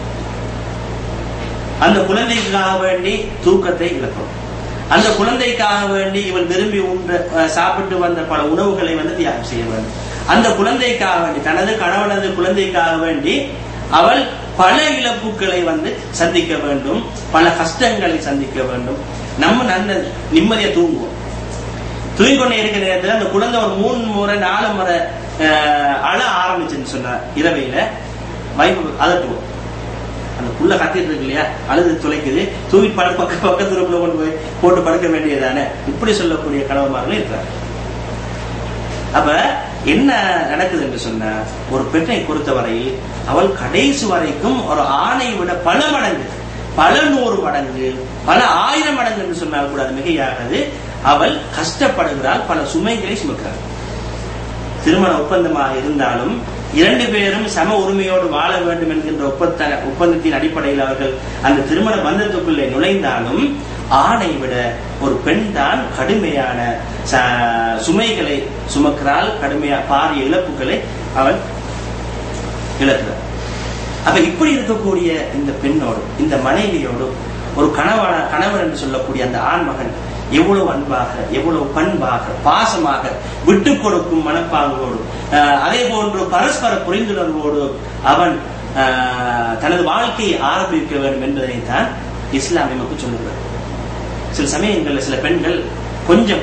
அந்த குழந்தைக்காக வேண்டி தூக்கத்தை இழக்கும். அந்த குழந்தைக்காக வேண்டி இவள் விரும்பி உண்ட சாப்பிட்டு வந்த பல உணவுகளை வந்து தியாகம் செய்ய வேண்டும். அந்த குழந்தைக்காக வேண்டி, தனது கணவனது குழந்தைக்காக வேண்டி அவள் பல இழப்புகளை வந்து சந்திக்க வேண்டும், பல கஷ்டங்களை சந்திக்க வேண்டும். நம்ம நல்ல நிம்மதியா தூங்குவோம். தூங்கிக்கொண்டே இருக்கிற நேரத்தில் அந்த குழந்தை ஒரு மூணு முறை நாலு முறை அழ ஆரம்பிச்சுன்னு சொன்ன இரவையில வைப்பு அதட்டுவோம். அந்த புள்ள கத்திட்டு இருக்கு இல்லையா, அழுது துளைக்குது, தூக்கி படு பக்க பக்கத்துல கொண்டு போய் போட்டு படுக்க வேண்டியதானே, இப்படி சொல்லக்கூடிய கணவன்மார்களும் இருக்கிறார். அப்ப என்ன நடக்குது என்று சொன்ன, ஒரு பெண்ணை பொறுத்தவரையில் அவள் கடைசி வரைக்கும் ஒரு ஆணை விட பல மடங்கு, பல நூறு மடங்கு, பல ஆயிரம் மடங்கு என்று சொன்னால் கூட அது மிகையாகாது. அவள் கஷ்டப்படுகிறாள், பல சுமைகளை சுமக்கிறாள். திருமண ஒப்பந்தமாக இருந்தாலும் இரண்டு பேரும் சம உரிமையோடு வாழ வேண்டும் என்கின்ற ஒப்பந்த ஒப்பந்தத்தின் அடிப்படையில் அவர்கள் அந்த திருமண பந்தத்துக்குள்ளே நுழைந்தாலும் ஆணை விட ஒரு பெண் தான் கடுமையான சுமைகளை சுமக்கிறாள், கடுமையா பாரிய இழப்புகளை அவள் இழக்கிறாள். அப்ப இப்படி இருக்கக்கூடிய இந்த பெண்ணோடு, இந்த மனைவியோடு ஒரு கணவன கணவன் என்று சொல்லக்கூடிய அந்த ஆண் மகன் எவ்வளவு அன்பாக, எவ்வளவு பண்பாக, பாசமாக, விட்டு கொடுக்கும் மனப்பாங்கோடு, அதே போன்று பரஸ்பர புரிந்துணர்வோடு அவன் தனது வாழ்க்கையை ஆரம்பிக்க வேண்டும் என்பதனை தான் இஸ்லாம் நமக்கு சொல்லுகிறது. சில சமயங்களில் சில பெண்கள் கொஞ்சம்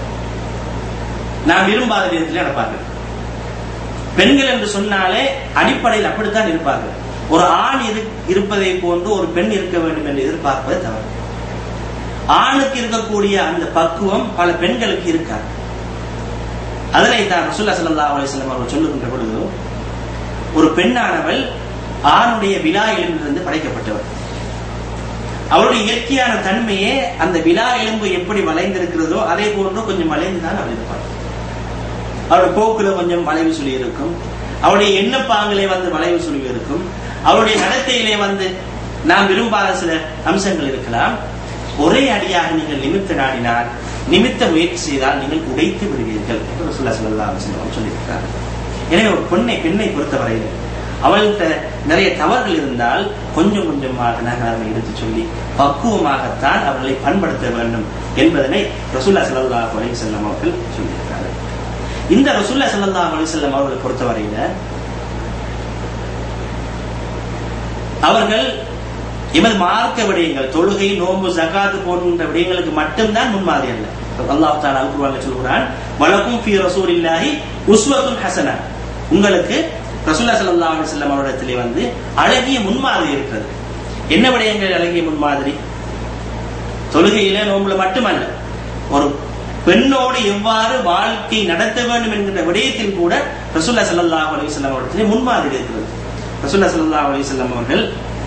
நாம் விரும்பாத விதத்தில் நடப்பார்கள். பெண்கள் என்று சொன்னாலே அடிப்படையில் அப்படித்தான் இருப்பார்கள். ஒரு ஆண் இருப்பதை போன்று ஒரு பெண் இருக்க வேண்டும் என்று எதிர்பார்ப்பது தவறு. ஆணுக்கு இருக்கக்கூடிய அந்த பக்குவம் பல பெண்களுக்கு இருக்காது. அதனை தான் ரசூலுல்லாஹி ஸல்லல்லாஹு அலைஹி வஸல்லம் அவர்கள் சொல்லுகின்ற பொழுது, ஒரு பெண்ணானவள் ஆணுடைய விலா எலும்பிலிருந்து படைக்கப்பட்டவர். அவருடைய இயற்கையான தன்மையே அந்த விலா எலும்பு எப்படி வளைந்திருக்கிறதோ அதே போன்று கொஞ்சம் வளைந்துதான் அவள் இருப்பாள். அவருடைய போக்குல கொஞ்சம் வளைவு சுழி இருக்கும், அவருடைய எண்ணப்பாங்கிலே வந்து வளைவு சுழி இருக்கும், அவருடைய நடத்தையிலே வந்து நாம் விரும்பாத சில அம்சங்கள் இருக்கலாம். ஒரே அடியாக நீங்கள் நிமித்த நாடினால், நிமித்த முயற்சி செய்தால் நீங்கள் உடைத்து விடுவீர்கள் என்று ரசூலுல்லாஹி ஸல்லல்லாஹு அலைஹி வஸல்லம் சொல்லியிருக்கிறார்கள். எனவே ஒரு பெண்ணை பெண்ணை பொறுத்தவரையில் அவள்கிட்ட நிறைய தவறுகள் இருந்தால் கொஞ்சம் கொஞ்சமாக நாங்கள் அதை எடுத்து சொல்லி பக்குவமாகத்தான் அவர்களை பண்படுத்த வேண்டும் என்பதனை ரசூலுல்லாஹி ஸல்லல்லாஹு அலைஹி வஸல்லம் அவர்கள் சொல்லியிருக்கிறார்கள். இந்த ரசூலுல்லாஹி ஸல்லல்லாஹு அலைஹி வஸல்லம் அவர்களை பொறுத்தவரையில அவர்கள் எமது மார்க்க விடயங்கள், தொழுகை, நோன்பு, ஜகாத்து போன்ற விடயங்களுக்கு மட்டும்தான் முன்மாதிரி அல்ல. அல்லாஹ் தஆலா குர்ஆனில் சொல்கிறான், வலக்கும் ஃபீ ரசூலில்லாஹி உஸ்வத்துன் ஹஸனா, உங்களுக்கு ரசூலுல்லாஹி ஸல்லல்லாஹு அலைஹி வஸல்லம் அவரிடத்திலே வந்து அழகிய முன்மாதிரி இருக்கிறது. என்ன விடயங்கள் அழகிய முன்மாதிரி? தொழுகையில நோன்புல மட்டுமல்ல, ஒரு பெண்ணோடு எவ்வாறு வாழ்க்கை நடத்த வேண்டும் என்கிற விடயத்தில் கூட ரசூலுல்லாஹி ஸல்லல்லாஹு அலைஹி வஸல்லம் அவரிடத்திலே முன்மாதிரி இருக்கிறது. ரசூலுல்லாஹி ஸல்லல்லாஹு அலைஹி வஸல்லம் அவர்கள்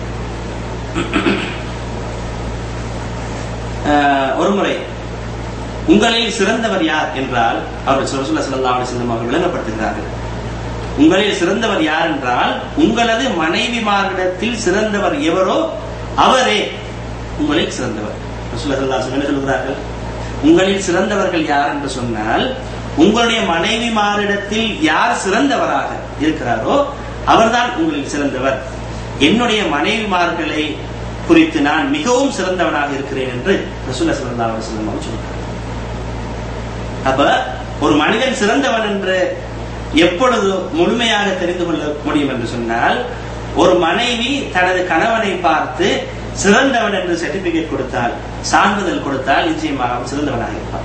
ஒரு முறை உங்களில் சிறந்தவர் யார் என்றால் அவர் ரசூலுல்லாஹி ஸல்லல்லாஹு அலைஹி வஸல்லம் அவர்கள் விளங்கப்படுத்துகிறார்கள். உங்களில் சிறந்தவர் யார் என்றால் உங்களது மனைவிமாரிடத்தில் சிறந்தவர் எவரோ அவரே உங்களில் சிறந்தவர். ரசூலுல்லாஹி ஸல்லல்லாஹு அலைஹி வஸல்லம் என்ன சொல்கிறார்கள்? உங்களில் சிறந்தவர்கள் யார் என்று சொன்னால் உங்களுடைய மனைவிமாரிடத்தில் யார் சிறந்தவராக இருக்கிறாரோ அவர்தான் உங்களில் சிறந்தவர். என்னுடைய மனைவிமார்களை குறித்து நான் மிகவும் சிறந்தவனாக இருக்கிறேன் என்று ரசூலுல்லாஹி ஸல்லல்லாஹு அலைஹி வஸல்லம் அவர்கள் சொல்கிறார். அப்ப ஒரு மனிதன் சிறந்தவன் என்று எப்பொழுது முழுமையாக தெரிந்து கொள்ள முடியும் என்று சொன்னால், ஒரு மனைவி தனது கணவனை பார்த்து சிறந்தவன் என்று சர்டிபிகேட் கொடுத்தால், சான்றிதழ் கொடுத்தால் நிச்சயமாக அவன் சிறந்தவனாக இருப்பான்.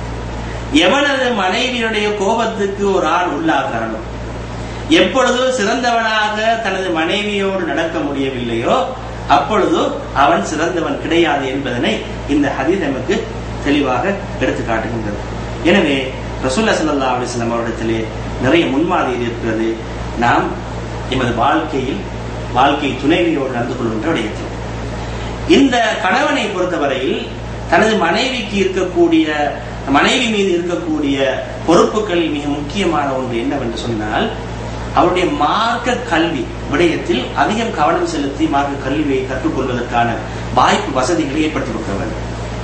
எவனது மனைவியுடைய கோபத்துக்கு ஒரு ஆண் உள்ளாகிறானோ, எப்பொழுது சிறந்தவனாக தனது மனைவியோடு நடக்க முடியவில்லையோ அப்பொழுது அவன் சிறந்தவன் கிடையாது என்பதனை இந்த ஹதீஸ் நமக்கு தெளிவாக எடுத்து காட்டுகின்றது. எனவே ரசூலுல்லாஹி ஸல்லல்லாஹு அலைஹி வஸல்லம் அவரிடத்திலே நிறைய முன்மாதிரி இருக்கிறது. நாம் எமது வாழ்க்கையில் வாழ்க்கை துணைவியோடு நடந்து கொள்கின்ற விடயத்தில் இந்த கணவனை பொறுத்தவரையில் தனது மனைவிக்கு இருக்கக்கூடிய மனைவி மீது இருக்கக்கூடிய பொறுப்புகளில் மிக முக்கியமான ஒன்று என்னவென்று சொன்னால், அவருடைய மார்க்க கல்வி விடயத்தில் அதிகம் கவனம் செலுத்தி மார்க்க கல்வியை கற்றுக்கொள்வதற்கான வாய்ப்பு வசதிகளை ஏற்படுத்தி கொடுக்க வேண்டும்.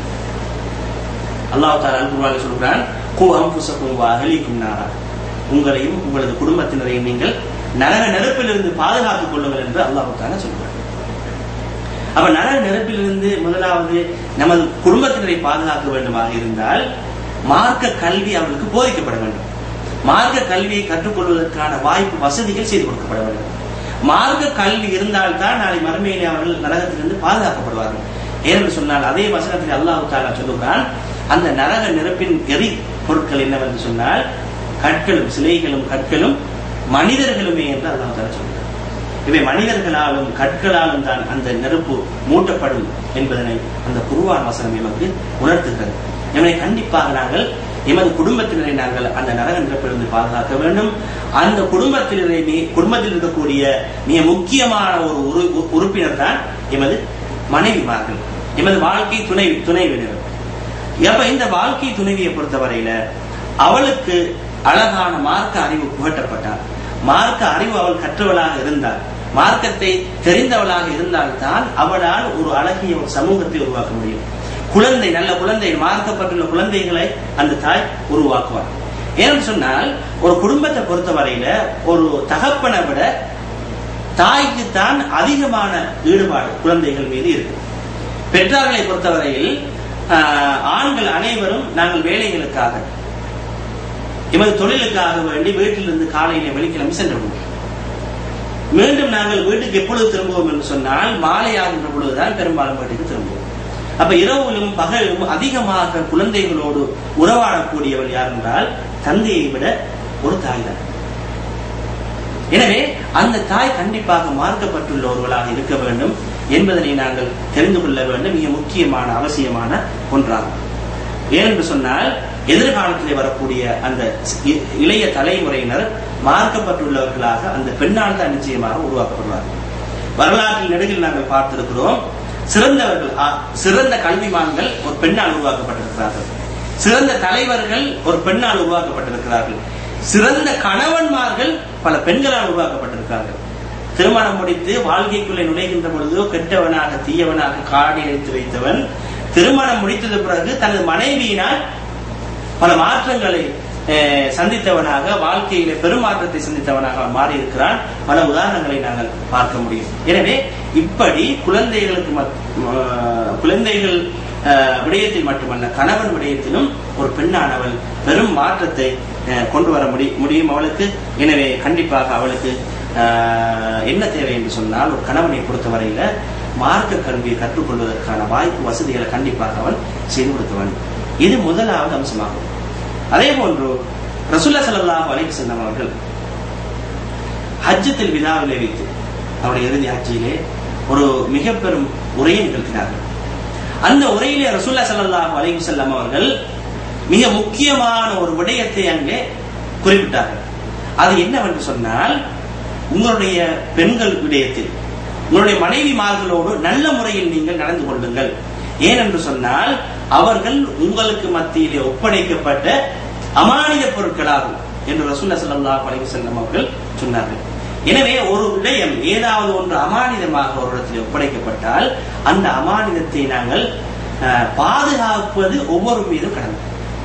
அல்லாஹ் தஆலா குர்ஆனில் சொல்கிறான், கூ அன்ஃபுஸக்கும் வ அஹ்லீக்கும் நாரா, உங்களையும் உங்களது குடும்பத்தினரையும் நீங்கள் நரக நெருப்பிலிருந்து பாதுகாத்துக் கொள்ளுங்கள் என்று அல்லாஹ் தஆலா சொல்கிறார். அப்ப நரக நெருப்பிலிருந்து முதலாவது நமது குடும்பத்தினரை பாதுகாக்க வேண்டுமாக இருந்தால் மார்க்க கல்வி அவர்களுக்கு போதிக்கப்பட வேண்டும். மார்க்க கல்வியை கற்றுக்கொள்வதற்கான வாய்ப்பு வசதிகள் செய்து கொடுக்கப்பட வேண்டும். மார்க்க கல்வி இருந்தால்தான் நாளை மறுமையிலே அவர்கள் நரகத்திலிருந்து பாதுகாக்கப்படுவார்கள். ஏனென்று சொன்னால் அதே வசனத்தில் அல்லாஹ் தஆலா சொல்லுகிறான், அந்த நரக நெருப்பின் எரி பொருட்கள் என்னவென்று சொன்னால் கற்களும் சிலைகளும் கற்களும் மனிதர்களுமே என்று அல்லாஹ் தஆலா சொல்கிறார். இவை மனிதர்களாலும் கற்களாலும் தான் அந்த நெருப்பு மூட்டப்படும் என்பதனை அந்த குர்ஆன் வசனம் எமக்கு உணர்த்துகிறது. எனவே கண்டிப்பாக நாங்கள் எமது குடும்பத்தினரை நாங்கள் அந்த நரக நெருப்பிலிருந்து பாதுகாக்க வேண்டும். அந்த குடும்பத்தினரை குடும்பத்தில் இருக்கக்கூடிய மிக முக்கியமான ஒரு உறுப்பினர் தான் எமது மனைவிமார்கள், எமது வாழ்க்கை துணை துணைவினர். அப்ப இந்த வாழ்க்கை துணைவியை பொறுத்தவரையில அவளுக்கு அழகான மார்க்க அறிவு புகட்டப்பட்டார், மார்க்க அறிவு அவள் கற்றவளாக இருந்தால், மார்க்கத்தை தெரிந்தவளாக இருந்தால்தான் அவளால் ஒரு அழகிய ஒரு சமூகத்தை உருவாக்க முடியும். குழந்தை நல்ல குழந்தை மார்க்கப்பட்டுள்ள குழந்தைகளை அந்த தாய் உருவாக்குவார். ஏன்னு சொன்னால் ஒரு குடும்பத்தை பொறுத்தவரையில ஒரு தகப்பனை விட தாய்க்கு தான் அதிகமான ஈடுபாடு குழந்தைகள் மீது இருக்கு. பெற்றார்களை பொறுத்தவரையில் ஆண்கள் அனைவரும் நாங்கள் வேலைகளுக்காக எமது தொழிலுக்காக வேண்டி வீட்டிலிருந்து காலையில வெள்ளிக்கிழமை சென்று விடுவோம். மீண்டும் நாங்கள் வீட்டுக்கு எப்பொழுது திரும்புவோம் என்று சொன்னால் மாலையாகின்ற பொழுதுதான் பெரும்பாலும் வீட்டுக்கு திரும்புவோம். அப்ப இரவிலும் பகலும் அதிகமாக குழந்தைகளோடு உறவாடக்கூடியவள் யார் என்றால் தந்தையை விட ஒரு தாய் தான். எனவே அந்த தாய் கண்டிப்பாக மார்க்கப்பட்டுள்ள ஒருவளாக இருக்க வேண்டும் என்பதனை நாங்கள் தெரிந்து கொள்ள வேண்டும். மிக முக்கியமான அவசியமான ஒன்றாகும். ஏனென்று சொன்னால் எதிர்காலத்திலே வரக்கூடிய அந்த இளைய தலைமுறையினர் மார்க்கப்பட்டுள்ளவர்களாக அந்த பெண்ணால் தான் நிச்சயமாக உருவாக்கப்படுவார்கள். வரலாற்றில் நெடுகில் நாங்கள் பார்த்திருக்கிறோம், சிறந்தவர்கள் சிறந்த கல்விமான்கள் ஒரு பெண்ணால் உருவாக்கப்பட்டிருக்கிறார்கள், சிறந்த தலைவர்கள் ஒரு பெண்ணால் உருவாக்கப்பட்டிருக்கிறார்கள், சிறந்த கணவன்மார்கள் பல பெண்களால் உருவாக்கப்பட்டிருக்கிறார்கள். திருமணம் முடித்து வாழ்க்கைக்குள்ளே நுழைகின்ற பொழுது கெட்டவனாக தீயவனாக காடி அழைத்து வைத்தவன் திருமணம் முடித்தது பிறகு தனது மனைவியினால் பல மாற்றங்களை சந்தித்தவனாக வாழ்க்கையில பெருமாற்றத்தை சந்தித்தவனாக மாறி இருக்கிறான். பல உதாரணங்களை நாங்கள் பார்க்க முடியும். எனவே இப்படி குழந்தைகளுக்கு குழந்தைகள் விடயத்தில் மட்டுமல்ல கணவன் விடயத்திலும் ஒரு பெண்ணானவள் பெரும் மாற்றத்தை கொண்டு வர முடியும் அவளுக்கு. எனவே கண்டிப்பாக அவளுக்கு என்ன தேவை என்று சொன்னால் ஒரு கணவனை பொறுத்தவரையில மார்க்க கல்வியை கற்றுக்கொள்வதற்கான வாய்ப்பு வசதிகளை கண்டிப்பாக அவன் செய்து கொடுக்க வேண்டும். இது முதலாவது அம்சமாகும். அதே போன்று ரசூலுல்லாஹி ஸல்லல்லாஹு அலைஹி வஸல்லம் அவர்கள் ஹஜ்ஜத்துல் விதாவிலே வைத்து அவருடைய இறுதி ஹஜ்ஜிலே ஒரு மிக பெரும் உரையை நிகழ்த்தினார்கள். அந்த உரையிலே ரசூலுல்லாஹி ஸல்லல்லாஹு அலைஹி வஸல்லம் அவர்கள் மிக முக்கியமான ஒரு விடயத்தை அங்கே குறிப்பிட்டார்கள். அது என்னவென்று சொன்னால், உங்களுடைய பெண்கள் விடயத்தில் உங்களுடைய மனைவிமார்களோடு நல்ல முறையில் நீங்கள் நடந்து கொள்ளுங்கள். ஏனென்று சொன்னால் அவர்கள் உங்களுக்கு மத்தியிலே ஒப்படைக்கப்பட்ட அமானித பொருட்களாகும் என்று ரசூலுல்லாஹி ஸல்லல்லாஹு அலைஹி வஸல்லம் அவர்கள் சொன்னார்கள். எனவே ஒரு விடயம் ஏதாவது ஒன்று அமானிதமாக ஒரு இடத்தில் ஒப்படைக்கப்பட்டால் அந்த அமானிதத்தை நாங்கள் பாதுகாப்பது ஒவ்வொரு மீதும் கடமை.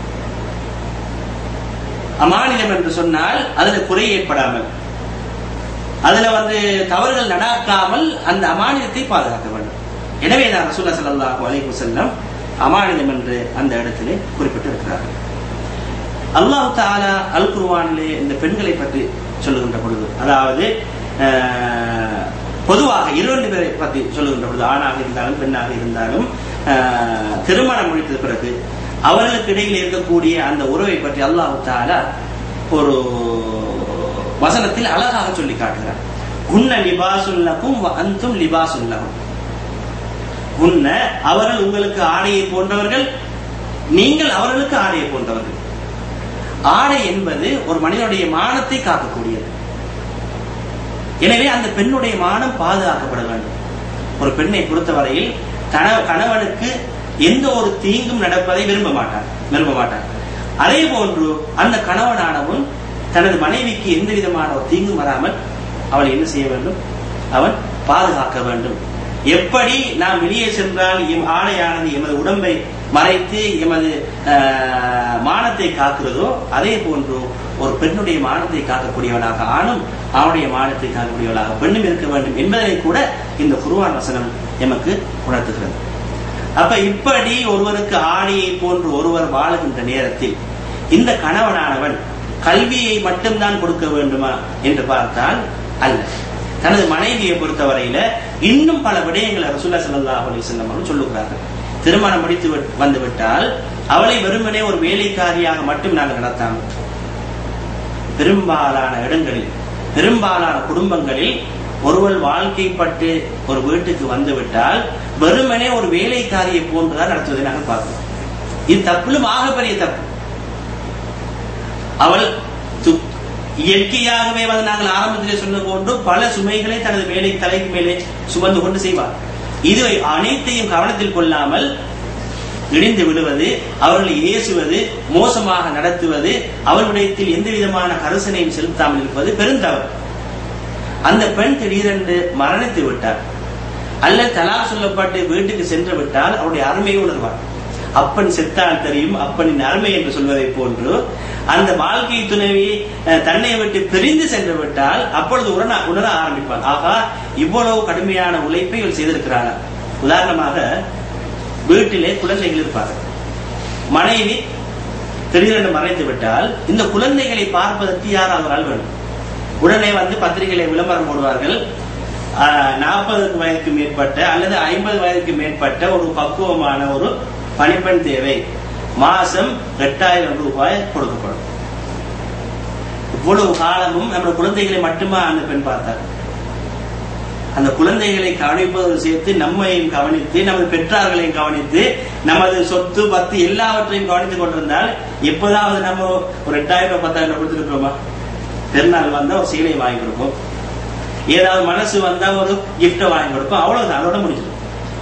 அமானிதம் என்று சொன்னால் அதுல குறை ஏற்படாமல், அதுல வந்து தவறுகள் நடாக்காமல் அந்த அமானிதத்தை பாதுகாக்க வேண்டும். எனவே தான் ரசூலுல்லாஹி ஸல்லல்லாஹு அலைஹி வஸல்லம் அமானிதம் என்று அந்த இடத்திலே குறிப்பிட்டு இருக்கிறார்கள். அல்லாஹ் தஆலா அல் குர்ஆனிலே இந்த பெண்களை பற்றி சொல்லுகின்ற பொழுது, அதாவது பொதுவாக இரண்டு பேரை பற்றி சொல்லுகின்ற பொழுது, ஆணாக இருந்தாலும் பெண்ணாக இருந்தாலும் திருமணம் முடித்த பிறகு அவர்களுக்கு இடையில் இருக்கக்கூடிய அந்த உறவை பற்றி அல்லாஹ் தஆலா ஒரு வசனத்தில் அழகாக சொல்லி காட்டுகிறார். குன்ன லிபாசுல் லகும் வ அன்தும் லிபாசுல் லஹும். குன்ன அவர்கள் உங்களுக்கு ஆடையை போன்றவர்கள், நீங்கள் அவர்களுக்கு ஆடையை போன்றவர்கள். ஆடை என்பது ஒரு மனிதனுடைய மானத்தை காக்கக்கூடியது. எனவே அந்த பெண்ணுடைய மானம் பாதுகாக்கப்பட வேண்டும். ஒரு பெண்ணை பொறுத்தவரையில் கணவனுக்கு எந்த ஒரு தீங்கும் நடப்பதை விரும்ப மாட்டார் விரும்ப மாட்டார் அதே போன்று அந்த கணவனானவன் தனது மனைவிக்கு எந்த விதமான ஒரு தீங்கும் வராமல் அவளை என்ன செய்ய வேண்டும்? அவன் பாதுகாக்க வேண்டும். எப்படி நாம் வெளியே சென்றால் எம் ஆடையானது எமது உடம்பை மறைத்து எமது மானத்தை காக்கிறதோ அதே போன்று ஒரு பெண்ணுடைய மானத்தை காக்கக்கூடியவனாக ஆணும் அவனுடைய மானத்தை காக்கக்கூடியவனாக பெண்ணும் இருக்க வேண்டும் என்பதை கூட இந்த குர்ஆன் வசனம் எமக்கு உணர்த்துகிறது. அப்ப இப்படி ஒருவருக்கு ஆடையை போன்று ஒருவர் வாழுகின்ற நேரத்தில் இந்த கணவனானவன் கல்வியை மட்டும்தான் கொடுக்க வேண்டுமா என்று பார்த்தால் அல்ல. தனது மனைவியை பொறுத்தவரையில இன்னும் பல விடயங்களை ரசூலுல்லாஹி ஸல்லல்லாஹு அலைஹி வஸல்லம் அவர்கள் சொல்லுகிறார்கள். திருமணம் முடித்து வந்து விட்டால் அவளை வெறுமனே ஒரு வேலைக்காரியாக மட்டும் நாங்கள் நடத்தாமல், பெரும்பாலான இடங்களில் பெரும்பாலான குடும்பங்களில் ஒருவர் வாழ்க்கைப்பட்டு ஒரு வீட்டுக்கு வந்து விட்டால் வெறுமனே ஒரு வேலைக்காரியை போன்றுதான் நடத்துவதை நாங்கள் பார்க்கிறோம். இது தப்பிலும் ஆகப்பெரிய தப்பு. அவள் இயற்கையாகவே வந்து நாங்கள் ஆரம்பத்திலே சொன்ன போன்று பல சுமைகளை தனது வேலை தலைக்கு மேலே சுமந்து கொண்டு செய்வார். இது அனைத்தையும் கவனத்தில் கொள்ளாமல் இணைந்து விடுவது, அவர்களை ஏசுவது, மோசமாக நடத்துவது, அவர்களிடத்தில் எந்த விதமான கரிசனையும் செலுத்தாமல் இருப்பது பெருந்தவறு. அந்த பெண் திடீரென்று மரணித்து விட்டார் அல்லது தலாக் சொல்லப்பட்டு வீட்டுக்கு சென்று விட்டால் அவருடைய அருமையை உணர்வார். அப்பன் செத்தால் தெரியும் அப்பனின் அருமை என்று சொல்வதை போன்று அந்த வாழ்க்கை துணைவி தன்னை விட்டு பிரிந்து சென்று விட்டால் அப்பொழுது உணர உணர ஆரம்பிப்பார். ஆகா, இவ்வளவு கடுமையான உழைப்பை இவள் செய்திருக்கிறார். உதாரணமாக வீட்டிலே குழந்தைகள் இருப்பார்கள். மனைவி திடீரென்று மறைந்து விட்டால் இந்த குழந்தைகளை பார்ப்பதற்கு யாராவது ஆள் வேண்டும். உடனே வந்து பத்திரிகைகளை விளம்பரம் போடுவார்கள். நாற்பதுக்கு வயதுக்கு மேற்பட்ட அல்லது ஐம்பது வயதுக்கு மேற்பட்ட ஒரு பக்குவமான ஒரு பணிப்பெண் தேவை, மாசம் எட்டாயிரம் ரூபாய் கொடுக்கப்படும். இவ்வளவு காலமும் நம்ம குழந்தைகளை மட்டுமா அந்த பெண் பார்த்தார். அந்த குழந்தைகளை கவனிப்பதோடு சேர்த்து நம்மையும் கவனித்து நமது பெற்றார்களையும் கவனித்து நமது சொத்து பத்து எல்லாவற்றையும் கவனித்துக் கொண்டிருந்தால் எப்போதாவது நம்ம ஒரு எட்டாயிரம் ரூபாய் பத்தாயிரம் ரூபாய் கொடுத்துருக்கோமா? பெருநாள் வந்தா ஒரு சீலை வாங்கி கொடுப்போம், ஏதாவது மனசு வந்தா ஒரு கிஃப்ட வாங்கி கொடுப்போம், அவ்வளவுதான், அதோட முடிச்சிடும்.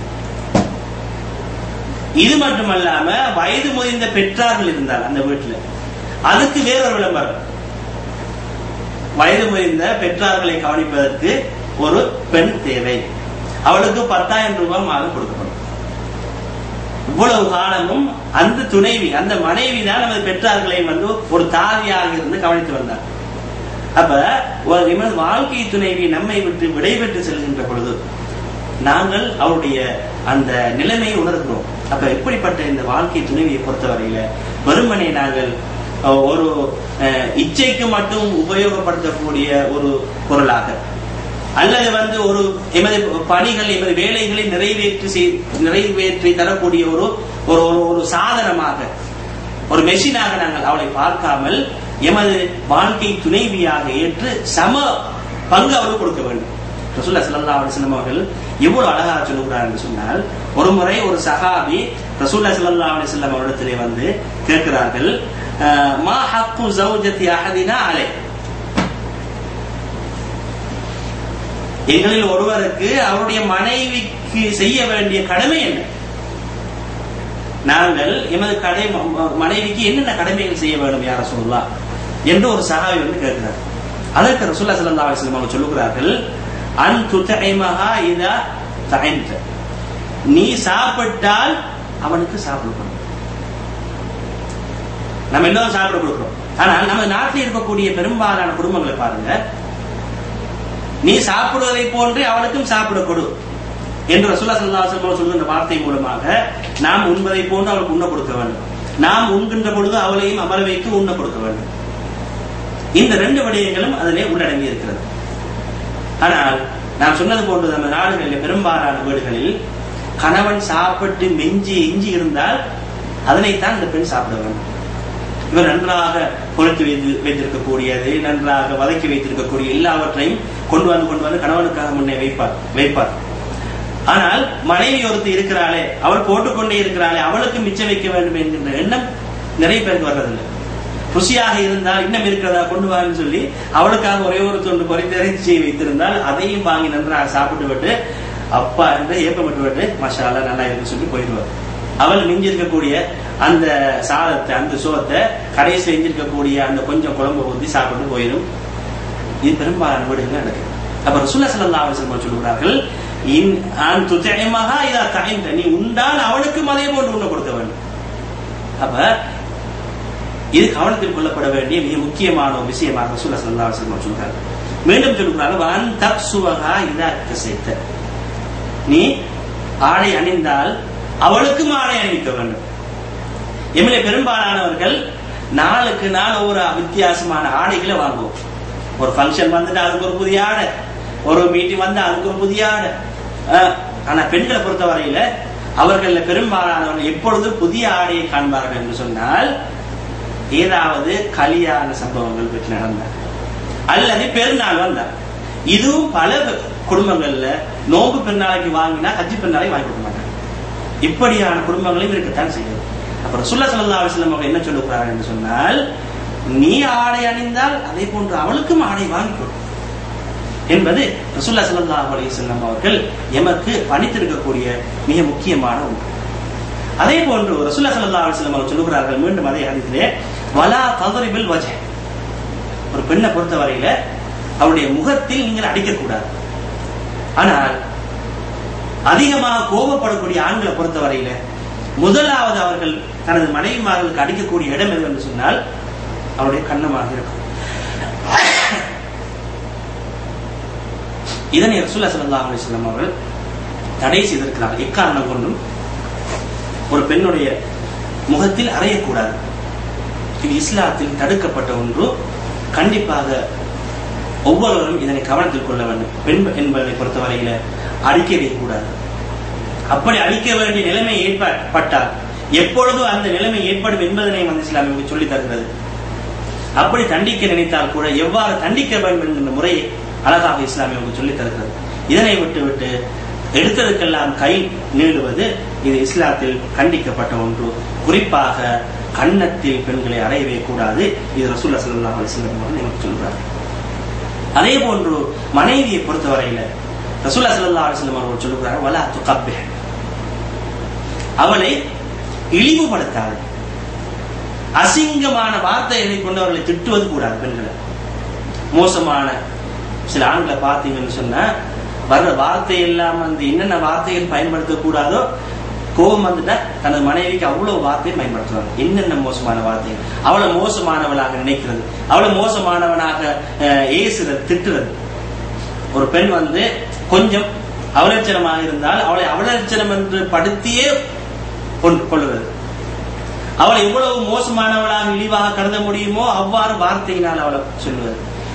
இது மட்டுமல்லாம வயது முதிர்ந்த பெற்றார்கள் இருந்தால் அந்த வீட்டுல அதுக்கு வேறொரு விளம்பரம். வயது முதிர்ந்த பெற்றார்களை கவனிப்பதற்கு ஒரு பெண் தேவை, அவளுக்கு பத்தாயிரம் ரூபாய் மாதம் கொடுக்கப்படும். இவ்வளவு காலமும் அந்த துணைவி அந்த மனைவி தான் நமது பெற்றார்களை வந்து ஒரு தாதியாக இருந்து கவனித்து வந்தார். அப்ப ஒரு வாழ்க்கை துணைவி நம்மை விட்டு விடைபெற்று செல்கின்ற பொழுது நாங்கள் அவருடைய அந்த நிலைமையை உணர்கிறோம். அப்ப எப்படிப்பட்ட இந்த வாழ்க்கை துணைவியை பொறுத்தவரையில வெறுமனே நாங்கள் ஒரு இச்சைக்கு மட்டும் உபயோகப்படுத்தக்கூடிய ஒரு பொருளாக அல்லது வந்து ஒரு எமது பணிகள் எமது வேலைகளை நிறைவேற்றி நிறைவேற்றி தரக்கூடிய ஒரு ஒரு சாதனமாக ஒரு மெஷினாக நாங்கள் அவளை பார்க்காமல் எமது வாழ்க்கை துணைவியாக ஏற்று சம பங்கு அவளுக்கு கொடுக்க வேண்டும். ரசூலுல்லாஹி ஸல்லல்லாஹு அலைஹி வஸல்லம் அவர்கள் எவ்வளவு அழகாக சொல்லுகிறார் என்று சொன்னால், ஒரு முறை ஒரு சஹாபி ரசூலுல்லாஹி ஸல்லல்லாஹு அலைஹி வஸல்லம் அவரிடத்திலே வந்து கேட்கிறார்கள், மா ஹக்கு ஜௌஜத்தி அஹதினா அலை, எங்களில் ஒருவருக்கு அவருடைய மனைவிக்கு செய்ய வேண்டிய கடமை என்ன, நாங்கள் எமது கடை மனைவிக்கு என்னென்ன கடமைகள் செய்ய வேண்டும் யா ரசூலுல்லாஹ் என்று ஒரு சஹாபி வந்து கேட்கிறார். அதற்கு ரசூலுல்லாஹி ஸல்லல்லாஹு அலைஹி வஸல்லம் சொல்லுகிறார்கள், அன் துத்இமஹா இதா தஅன்த, நீ சாப்பிட்டால் அவனுக்கு சாப்பிட கொடு. நம்ம எல்லாரும் சாப்பிட கொடுக்கிறோம், ஆனால் நம்ம நாட்டில் இருக்கக்கூடிய பெரும்பாலான குடும்பங்களை பாருங்க, நீ சாப்பிடுவதை போன்று அவனுக்கும் சாப்பிட கொடு என்று ரசூலுல்லாஹி ஸல்லல்லாஹு அலைஹி வஸல்லம் சொல்கின்ற வார்த்தை மூலமாக நாம் உண்பதை போன்று அவளுக்கு உண்ண கொடுக்க வேண்டும், நாம் உண்கின்ற பொழுது அவளையும் அமர வைத்து உண்ண கொடுக்க வேண்டும். இந்த ரெண்டு விடயங்களும் அதிலே உள்ளடங்கி இருக்கிறது. ஆனால் நான் சொன்னது போன்று நம்ம நாடுகளில் பெரும்பாலான வீடுகளில் கணவன் சாப்பிட்டு மெஞ்சி எஞ்சி இருந்தால் அதனைத்தான் இந்த பெண் சாப்பிட வேண்டும். இவர் நன்றாக பொறுத்து வைத்து வைத்திருக்கக்கூடியது, நன்றாக வதக்கி வைத்திருக்கக்கூடிய எல்லாவற்றையும் கொண்டு வந்து கொண்டு வந்து கணவனுக்காக முன்னே வைப்பார் வைப்பார் ஆனால் மனைவி ஒருத்தி இருக்கிறாளே, அவள் போட்டுக்கொண்டே இருக்கிறாளே, அவளுக்கு மிச்சம் வைக்க வேண்டும் என்கின்ற எண்ணம் நிறைய பேருக்கு வர்றதில்லை. ருசியாக இருந்தால் இன்னும் இருக்கிறதா கொண்டு வாங்கன்னு சொல்லி அவளுக்காக ஒரே ஒரு தொண்டு பொறித்தறிச்சி வைத்திருந்தால் அதையும் வாங்கி நன்றாக சாப்பிட்டு விட்டு அப்பா என்று ஏப்பமிட்டு விட்டு மசாலா நல்லா இருக்கு சொல்லி போயிடுவார். அவள் மிஞ்சிருக்கக்கூடிய அந்த சாதத்தை அந்த சோத்தை கடைசியில் எஞ்சிருக்கக்கூடிய அந்த கொஞ்சம் குழம்பு ஊற்றி சாப்பிட்டு போயிடும். இது பெரும்பாலான வீடுகள் நடக்குது. அப்ப ரசூலுல்லாஹி ஸல்லல்லாஹு அலைஹி வஸல்லம் சொல்கிறார்கள், நீ உண்டால் அவனுக்கும் அதே போன்று உண்ண கொடுக்க வேண்டும். அப்ப இது கவனத்தில் கொள்ளப்பட வேண்டிய மிக முக்கியமான ஒரு விஷயமாக ரசூலுல்லாஹி ஸல்லல்லாஹு அலைஹி வஸல்லம் சொல்கிறார்கள். மீண்டும் சொல்கிறார்கள், நீ ஆடை அணிந்தால் அவளுக்கும் ஆடை அணிவிக்க வேண்டும். எம்மிலே பெரும்பாலானவர்கள் நாளுக்கு நாள் ஒரு வித்தியாசமான ஆடைகளை வாங்குவோம். ஒரு ஃபங்க்ஷன் வந்துட்டு அதுக்கு ஒரு புதிய ஆடை, ஒரு மீட்டிங் வந்து அதுக்கு ஒரு புதிய ஆடை. ஆனா பெண்களை பொறுத்தவரையில அவர்கள் பெரும்பாலானவர்கள் எப்பொழுதும் புதிய ஆடையை காண்பார்கள் என்று சொன்னால் ஏதாவது கல்யாண சம்பவங்கள் வீட்டில் நடந்தார் அல்லது பெருநாள் வந்தார். இதுவும் பல குடும்பங்கள்ல நோம்பு பெருநாளைக்கு வாங்கினா ஹஜ்ஜி பெருநாளை வாங்கி கொடுக்க மாட்டாங்க. இப்படியான குடும்பங்களையும் இருக்கத்தான் செய்யும். அப்ப ரசூலுல்லாஹி ஸல்லல்லாஹு அலைஹி வஸல்லம் அவங்க என்ன சொல்லுகிறார்கள் என்று சொன்னால், நீ ஆடை அணிந்தால் அதே போன்று அவளுக்கும் ஆடை வாங்கி கொடு என்பது ரசூலுல்லாஹி ஸல்லல்லாஹு அலைஹி வஸல்லம் அவர்கள் எமக்கு பணித்திருக்கக்கூடிய மிக முக்கியமான ஒன்று. அதே போன்று ரசூலுல்லாஹி ஸல்லல்லாஹு அலைஹி வஸல்லம் அவர்கள் சொல்லுகிறார்கள், மீண்டும் அதே ஹதீஸிலே, வலா தத்ரிபில் வஜ், ஒரு பெண்ணை பொறுத்தவரையில அவருடைய முகத்தில் நீங்கள் அடிக்கக்கூடாது. ஆனால் அதிகமாக கோபப்படக்கூடிய ஆண்களை பொறுத்தவரையில முதலாவது அவர்கள் தனது மனைவிமார்களுக்கு அடிக்கக்கூடிய இடம் எது என்று சொன்னால் அவருடைய கன்னமாக இருக்கும். இதனை ரசூலுல்லாஹி ஸல்லல்லாஹு அலைஹி வஸல்லம் அவர்கள் தடை செய்திருக்கிறார்கள். எக்காரணம் கொண்டும் ஒரு பெண்ணுடைய முகத்தில் அறையக்கூடாது. இது இஸ்லாத்தில் தடுக்கப்பட்ட ஒன்று. கண்டிப்பாக ஒவ்வொருவரும் இதனை கவனத்தில் கொள்ள வேண்டும். பெண் என்பதை பொறுத்தவரையில அழிக்க வைக்கக்கூடாது. அப்படி அழிக்க வேண்டிய நிலைமை ஏற்பட்டால் எப்பொழுதும் அந்த நிலைமை ஏற்படும் என்பதனை வந்து இஸ்லாம் சொல்லி தருகிறது. அப்படி தண்டிக்க நினைத்தால் கூட எவ்வாறு தண்டிக்க வேண்டும் என்கிற முறையை அழகாக இஸ்லாமிய சொல்லி தருகிறது. இதனை விட்டு விட்டு எடுத்ததுக்கெல்லாம் கை நீடுவது இது இஸ்லாத்தில் கண்டிக்கப்பட்ட ஒன்று. குறிப்பாக கன்னத்தில் பெண்களை அறையவே கூடாது. இது ரசூலுல்லாஹி ஸல்லல்லாஹு அலைஹி வஸல்லம் நமக்கு சொல்றார். அதே போன்று மனைவியை பொறுத்தவரையில ரசூலுல்லாஹி ஸல்லல்லாஹு அலைஹி வஸல்லம் அவர்கள் சொல்லுகிறார், வலா துகப்பிஹ், அவளை இழிவுபடுத்தாது. அசிங்கமான வார்த்தைகளை கொண்டு அவர்களை திட்டுவது கூடாது. பெண்களை மோசமான சில ஆண்களை பார்த்தீங்கன்னு சொன்னா வர்ற வார்த்தை எல்லாம் வந்து என்னென்ன வார்த்தைகள் பயன்படுத்தக்கூடாதோ கோபம் வந்துட்டா தனது மனைவிக்கு அவ்வளவு வார்த்தையை பயன்படுத்துவாங்க. என்னென்ன மோசமான வார்த்தைகள், அவளை மோசமானவளாக நினைக்கிறது, அவளை மோசமானவனாக ஏசுறது, திட்டுறது. ஒரு பெண் வந்து கொஞ்சம் அவலட்சணமாக இருந்தால் அவளை அவலட்சணம் என்று படுத்தியே கொள்ளுவது, அவளை எவ்வளவு மோசமானவளாக இழிவாக கருத முடியுமோ அவ்வாறு வார்த்தையினால் அவளை சொல்லுவது.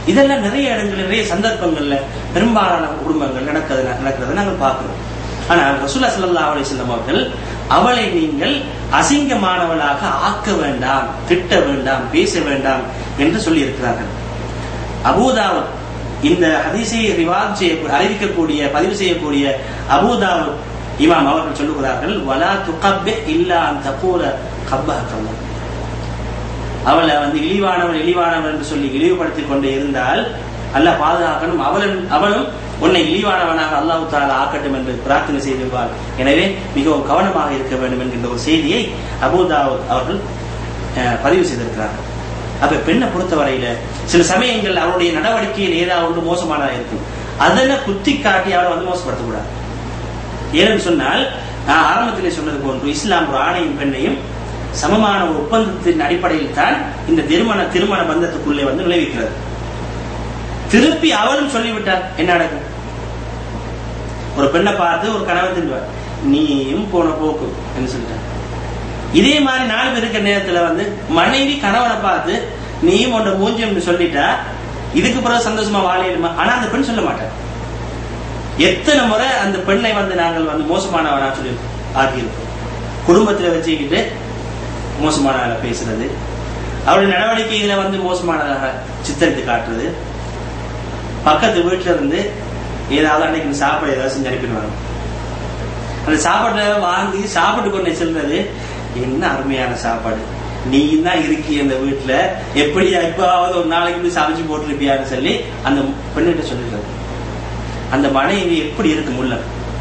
இதெல்லாம் நிறைய இடங்கள் நிறைய சந்தர்ப்பங்கள்ல பெரும்பாலான குடும்பங்கள் நடக்கிறது நடக்கிறத நாங்கள் பார்க்கிறோம். ஆனால் ரசூலுல்லாஹி ஸல்லல்லாஹு அலைஹி வஸல்லம் அவர்கள் அவளை நீங்கள் அசிங்கமானவளாக ஆக்க வேண்டாம், திட்ட வேண்டாம், பேச வேண்டாம் என்று சொல்லி இருக்கிறார்கள். அபூதாவுத் இந்த ஹதீஸை ரிவாயத் செய்ய அறிவிக்கக்கூடிய பதிவு செய்யக்கூடிய அபூதாவுத் இமாம் அவர்கள் சொல்லுகிறார்கள், வலா துகப்பி இல்லா அன் தகூல கப்பஹக்கல்லாஹ். அவளை வந்து இழிவானவன் இழிவானவன் என்று சொல்லி இழிவுபடுத்திக் கொண்டே இருந்தால் அல்லாஹ் பாதுகாக்கணும், அவளும் அவளும் உன்னை இழிவானவனாக அல்லாஹ் தஆலா ஆக்கட்டும் என்று பிரார்த்தனை செய்திருப்பார். எனவே மிகவும் கவனமாக இருக்க வேண்டும் என்கின்ற ஒரு செய்தியை அபூதாவுத் அவர்கள் பதிவு செய்திருக்கிறார்கள். அப்ப பெண்ணை பொறுத்தவரையில சில சமயங்கள் அவருடைய நடவடிக்கையில் ஏதாவது ஒன்று மோசமானதாக இருக்கும், அதனை குத்தி காட்டி அவரை வந்து மோசப்படுத்தக்கூடாது. ஏன்னு சொன்னால், நான் ஆரம்பத்திலே சொன்னது போன்று இஸ்லாம் ஒரு ஆணையும் பெண்ணையும் சமமான ஒரு ஒப்பந்தத்தின் அடிப்படையில் தான் இந்த திருமண திருமண பந்தத்துக்குள்ளே வந்து விளைவிக்கிறது. திருப்பி அவளும் சொல்லிவிட்டார், என்ன நடக்கும்? ஒரு பெண்ணை பார்த்து ஒரு கணவன் திரும்புவார், நீயும் போன போக்கு என்று சொல்லிட்டார். இதே மாதிரி நாலு பேர் இருக்கிற நேரத்துல வந்து மனைவி கணவனை பார்த்து நீயும் உன்னை மூஞ்சி சொல்லிட்டா இதுக்கு பிறகு சந்தோஷமா வாழையிடுமா? ஆனா அந்த பெண் சொல்ல மாட்டார். எத்தனை முறை அந்த பெண்ணை வந்து நாங்கள் வந்து மோசமானவனா சொல்லி ஆகியிருக்கோம். குடும்பத்துல வச்சுக்கிட்டு மோசமான பேசுறது, அவருடைய நடவடிக்கைகளை வந்து மோசமானதாக சித்தரித்து காட்டுறது, பக்கத்து வீட்டுல இருந்து ஏதாவது அன்னைக்கு சாப்பாடு ஏதாவது செஞ்சு அனுப்பிடுவாங்க. அந்த சாப்பாட்டை வாங்கி சாப்பிட்டு கொண்டே செல்றது, என்ன அருமையான சாப்பாடு, நீ தான் இருக்கி அந்த வீட்டுல, எப்படியா எப்பாவது ஒரு நாளைக்கு சமைச்சு போட்டிருப்பியான்னு சொல்லி அந்த பெண்ணிட்ட சொல்லிடுறது. அந்த மனைவி எப்படி இருக்கு முல்ல.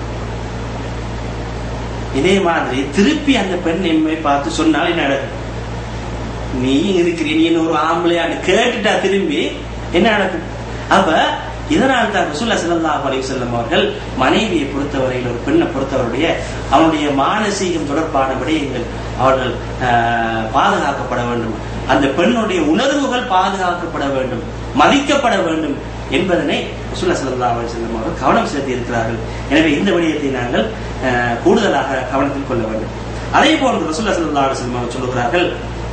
இதே மாதிரி திருப்பி அந்த பெண் எம்மை பார்த்து சொன்னால் என்ன நடக்கும்? நீ இருக்கிறீ, நீ ஒரு ஆம்பளையான்னு கேட்டுட்டா திரும்பி என்ன நடக்கும்? அப்ப இதனால் தான் ரசூலுல்லாஹி ஸல்லல்லாஹு அலைஹி வஸல்லம் அவர்கள் மனைவியை பொறுத்தவரையில் ஒரு பெண்ணை பொறுத்தவருடைய அவனுடைய மானசீகம் தொடர்பான விடயங்கள் அவர்கள் பாதுகாக்கப்பட வேண்டும், அந்த பெண்ணுடைய உணர்வுகள் பாதுகாக்கப்பட வேண்டும், மதிக்கப்பட வேண்டும் என்பதனை ரசூலுல்லாஹி ஸல்லல்லாஹு அலைஹி வஸல்லம் அவர்கள் கவனம் செலுத்தி இருக்கிறார்கள். எனவே இந்த விடயத்தை நாங்கள் கூடுதலாக கவனத்தில் கொள்ள வேண்டும். அதே போன்று ரசூலுல்லாஹி ஸல்லல்லாஹு அலைஹி வஸல்லம் அவர்கள் சொல்லுகிறார்கள்,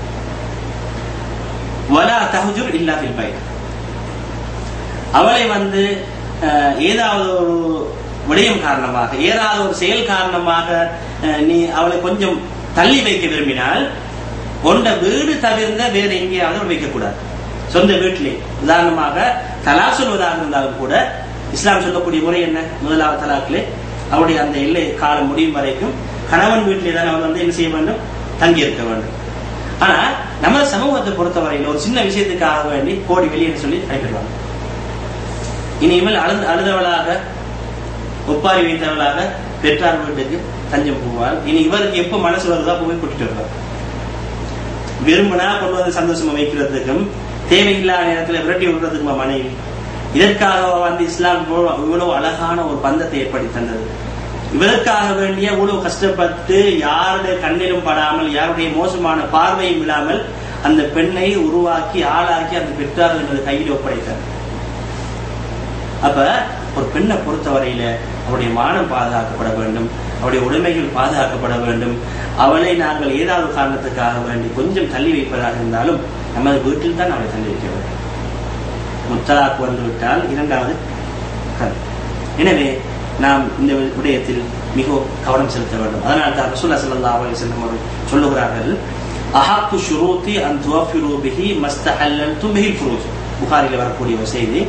வலா தஹஜுர் இல்லா ஃபில் பைத். அவளை வந்து ஏதாவது ஒரு விடயம் காரணமாக, ஏதாவது ஒரு செயல் காரணமாக நீ அவளை கொஞ்சம் தள்ளி வைக்க விரும்பினால் உண்ட வீடு தவிர்ந்த வேறு எங்கேயாவது வைக்கக்கூடாது. சொந்த வீட்டிலே உதாரணமாக தலாக் சொல்வதாக இருந்தாலும் கூட இஸ்லாம் சொல்லக்கூடிய முறை என்ன? முதலாவது தலாக்கிலே அவருடைய அந்த எல்லை காலம் முடியும் வரைக்கும் கணவன் வீட்டிலே தான் அவன் வந்து என்ன செய்ய வேண்டும்? தங்கி இருக்க வேண்டும். ஆனா நம்ம சமூகத்தை பொறுத்தவரையில் ஒரு சின்ன விஷயத்துக்காக வேண்டி கோடி வெளியே சொல்லி அனுப்பிடுவாங்க. இனிமேல் அழுது அழுதவளாக ஒப்பாரி வைத்தவளாக பெற்றார் வீட்டுக்கு தஞ்சம் போவார். இனி இவருக்கு எப்ப மனசு வருதா போய் கூட்டிட்டு வருவார். விரும்பினா கொண்டு வந்து சந்தோஷமா வைக்கிறதுக்கும் தேவையில்லாத நேரத்தில் விரட்டி விடுறதுக்குமா மனைவி. இதற்காக வந்து இஸ்லாம் இவ்வளவு அழகான ஒரு பந்தத்தை ஏற்படுத்தி தந்தது. இவருக்காக வேண்டிய இவ்வளவு கஷ்டப்பட்டு யாருடைய கண்ணிலும் படாமல் யாருடைய மோசமான பார்வையும் இல்லாமல் அந்த பெண்ணை உருவாக்கி ஆளாக்கி அந்த பெற்றார் என்பது கையில் ஒப்படைத்தார். அப்ப ஒரு பெண்ணை பொறுத்தவரையில அவருடைய மானம் பாதுகாக்கப்பட வேண்டும், அவருடைய உடைமைகள் பாதுகாக்கப்பட வேண்டும். அவளை நாங்கள் ஏதாவது காரணத்துக்காக வேண்டி கொஞ்சம் தள்ளி வைப்பதாக இருந்தாலும் நமது வீட்டில் தான் அவளை தள்ளி வைக்க வேண்டும். முத்தலாக் வந்து விட்டால் இரண்டாவது. எனவே நாம் இந்த விடயத்தில் மிகவும் கவனம் செலுத்த வேண்டும். அதனால் தான் ரசூலுல்லாஹி ஸல்லல்லாஹு அலைஹி வஸல்லம் அவர்கள் சொல்லுகிறார்கள், அஹக்கு ஷுரூத்தி அன் துவஃபிரு பிஹி மஸ்தஹல்லல்து பிஹில் ஃபுரூஜ். புகாரியில் வரக்கூடிய ஒரு செய்தி.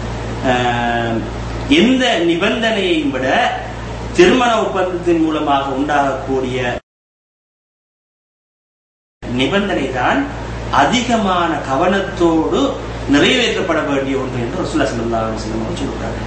எந்த நிபந்தனையையும் விட திருமண ஒப்பந்தத்தின் மூலமாக உண்டாகக்கூடிய நிபந்தனை தான் அதிகமான கவனத்தோடு நிறைவேற்றப்பட வேண்டிய ஒன்று என்று ரசூலுல்லாஹி ஸல்லல்லாஹு அலைஹி வஸல்லம் சொல்லுகிறார்கள்.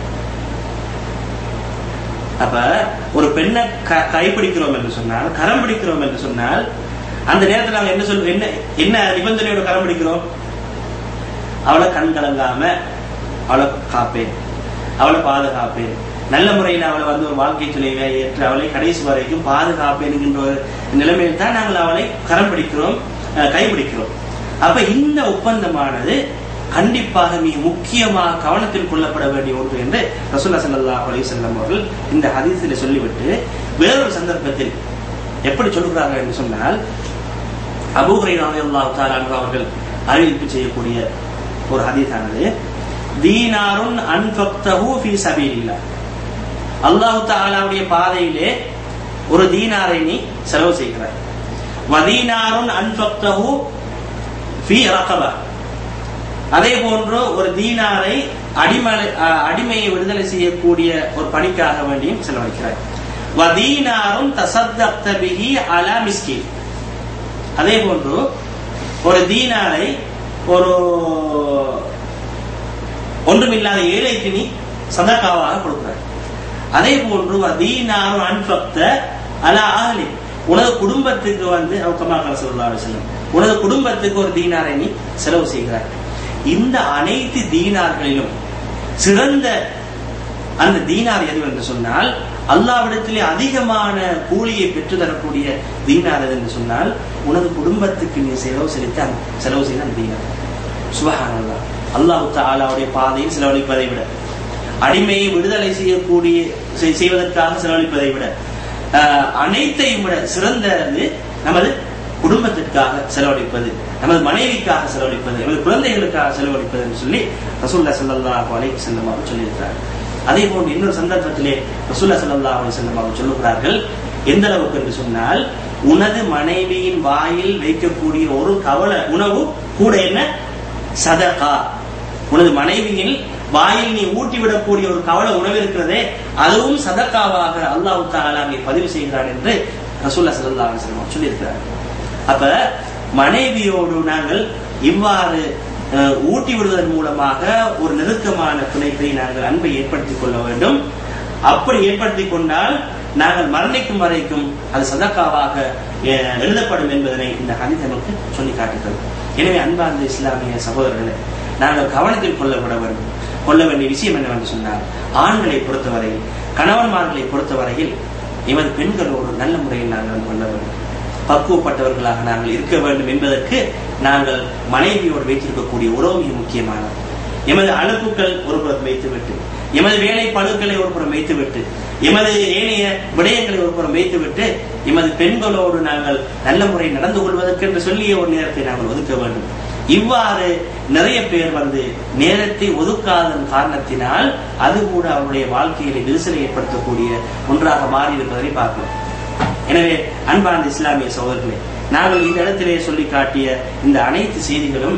அப்ப ஒரு பெண்ணை கைப்பிடிக்கிறோம் என்று சொன்னால், கரம் பிடிக்கிறோம் என்று சொன்னால், அந்த நேரத்தில் நாங்கள் என்ன சொல்ல என்ன என்ன நிபந்தனையோட கரம் பிடிக்கிறோம்? அவளை கண் கலங்காம அவளை காப்பேன், அவளை பாதுகாப்பேன், நல்ல முறையில் அவளை வந்து ஒரு வாழ்க்கை துணைவை ஏற்று அவளை கடைசி வரைக்கும் பாதுகாப்பேன் என்கின்ற ஒரு நிலைமையில் தான் நாங்கள் அவளை கரம் பிடிக்கிறோம், கைப்பிடிக்கிறோம். அப்ப இந்த ஒப்பந்தமானது கண்டிப்பாக மிக முக்கியமாக கவனத்தில் கொள்ளப்பட வேண்டிய ஒன்று என்று ரசூலுல்லாஹி ஸல்லல்லாஹு அலைஹி வஸல்லம் அவர்கள் இந்த ஹதீஸில் சொல்லிவிட்டு வேறொரு சந்தர்ப்பத்தில் எப்படி சொல்கிறார்கள் என்று சொன்னால், அபூ ஹுரைரா ரலியல்லாஹு தஆலா அன்ஹு அவர்கள் அறிவிப்பு செய்யக்கூடிய ஒரு ஹதீஸானது, தீனாருன் அன்ஃபக்தஹு ஃபீ சபீலில்லாஹ், அல்லாஹ் தஆலாவுடைய பாதையிலே ஒரு தீனாரை நீ செலவு செய்கிறாய். வதீனாருன் அன்ஃபக்தஹு ஃபீ ரகபா, அதே போன்று ஒரு தீனாரை அடிமை அடிமையை விடுதலை செய்யக்கூடிய ஒரு பணிக்காக வேண்டியும் செலவழிக்கிறாய். வதீனாருன் தஸத்தக்த பிஹி அலா மிஸ்கின், அதே போன்று ஒரு தீனாரை ஒரு ஒன்றுமில்லாத ஏழைக்கு நீ சதகாவாக கொடுக்கிறாய். அதே போன்று வதீனாரு அன்ஃபக்த அலா அஹ்லி, உனது குடும்பத்துக்கு வந்து கமா ஸல்லல்லாஹு அலைஹி வஸல்லம் உனது குடும்பத்துக்கு ஒரு தீனாரை நீ செலவு செய்கிறாய். இந்த அனைத்து தீனார்களிலும் சிறந்த அந்த தீனார் எது என்று சொன்னால், அல்லாஹ்விடத்திலே அதிகமான கூலியை பெற்று தரக்கூடிய தீனார் எது என்று சொன்னால், உனது குடும்பத்துக்கு நீ செலவு செலுத்த செலவு செய்த அந்த தீனார். சுப்ஹானல்லாஹ், அல்லாஹ் தஆலாவுடைய பாதையில் செலவழிப்பதை விட, அடிமையை விடுதலை செய்யக்கூடிய செய்வதற்காக செலவழிப்பதை விட, அனைத்தையும் விட சிறந்தது நமது குடும்பத்திற்காக செலவழிப்பது, நமது மனைவிக்காக செலவழிப்பது, நமது குழந்தைகளுக்காக செலவழிப்பது என்று சொல்லி ரசூலுல்லாஹி ஸல்லல்லாஹு அலைஹி வஸல்லம் அவர்கள் சொல்லியிருக்கிறார்கள். அதே போன்று இன்னொரு சந்தர்ப்பத்திலே ரசூலுல்லாஹி ஸல்லல்லாஹு அலைஹி வஸல்லம் அவர்கள் சொல்லுகிறார்கள், எந்த அளவுக்கு என்று சொன்னால், உனது மனைவியின் வாயில் வைக்கக்கூடிய ஒரு கவல உணவு கூட என்ன சதகா, உனது மனைவியின் வாயில் நீ ஊட்டிவிடக்கூடிய ஒரு கவல உணவு இருக்கிறதே, அதுவும் சதகாவாக அல்லாஹ் தஆலா பதிவு செய்கிறான் என்று ரசூலுல்லாஹி ஸல்லல்லாஹு அலைஹி வஸல்லம் சொல்லியிருக்கிறார். அப்ப மனைவியோடு நாங்கள் இவ்வாறு ஊட்டி விடுவதன் மூலமாக ஒரு நெருக்கமான பிணைப்பை நாங்கள் அன்பை ஏற்படுத்திக் கொள்ள வேண்டும். அப்படி ஏற்படுத்திக் கொண்டால் நாங்கள் மரணிக்கும் வரைக்கும் அது சதகாவாக எழுதப்படும் என்பதனை இந்த ஹதீஸ் நமக்கு சொல்லி காட்டுகிறது. எனவே அன்பார்ந்த இஸ்லாமிய சகோதரர்களை நாங்கள் கவனத்தில் கொள்ளப்பட வேண்டும். கொள்ள வேண்டிய விஷயம் என்னவென்று சொன்னால், ஆண்களை பொறுத்தவரையில், கணவன்மார்களை பொறுத்தவரையில் எமது பெண்களோடு நல்ல முறையில் நாங்கள் கொள்ள வேண்டும், பக்குவப்பட்டவர்களாக நாங்கள் இருக்க வேண்டும் என்பதற்கு நாங்கள் மனைவியோடு வைத்திருக்கக்கூடிய உறவு மிக முக்கியமானது. எமது அலுப்புக்கள் ஒரு புறம் வைத்துவிட்டு, எமது வேலை பழுக்களை ஒரு புறம் வைத்துவிட்டு, எமது ஏனைய விடயங்களை ஒரு புறம் வைத்துவிட்டு, எமது பெண்களோடு நாங்கள் நல்ல முறை நடந்து கொள்வதற்கு என்று சொல்லிய ஒரு நேரத்தை நாங்கள் ஒதுக்க வேண்டும். இவ்வாறு நிறைய பேர் வந்து நேரத்தை ஒதுக்காதன் காரணத்தினால் அது கூட அவருடைய வாழ்க்கையில விரிசலை ஏற்படுத்தக்கூடிய ஒன்றாக மாறி இருப்பதை பார்க்கிறோம். எனவே அன்பார்ந்த இஸ்லாமிய சகோதரர்களே, நாங்கள் இந்த இடத்திலே சொல்லி காட்டிய இந்த அனைத்து செய்திகளும்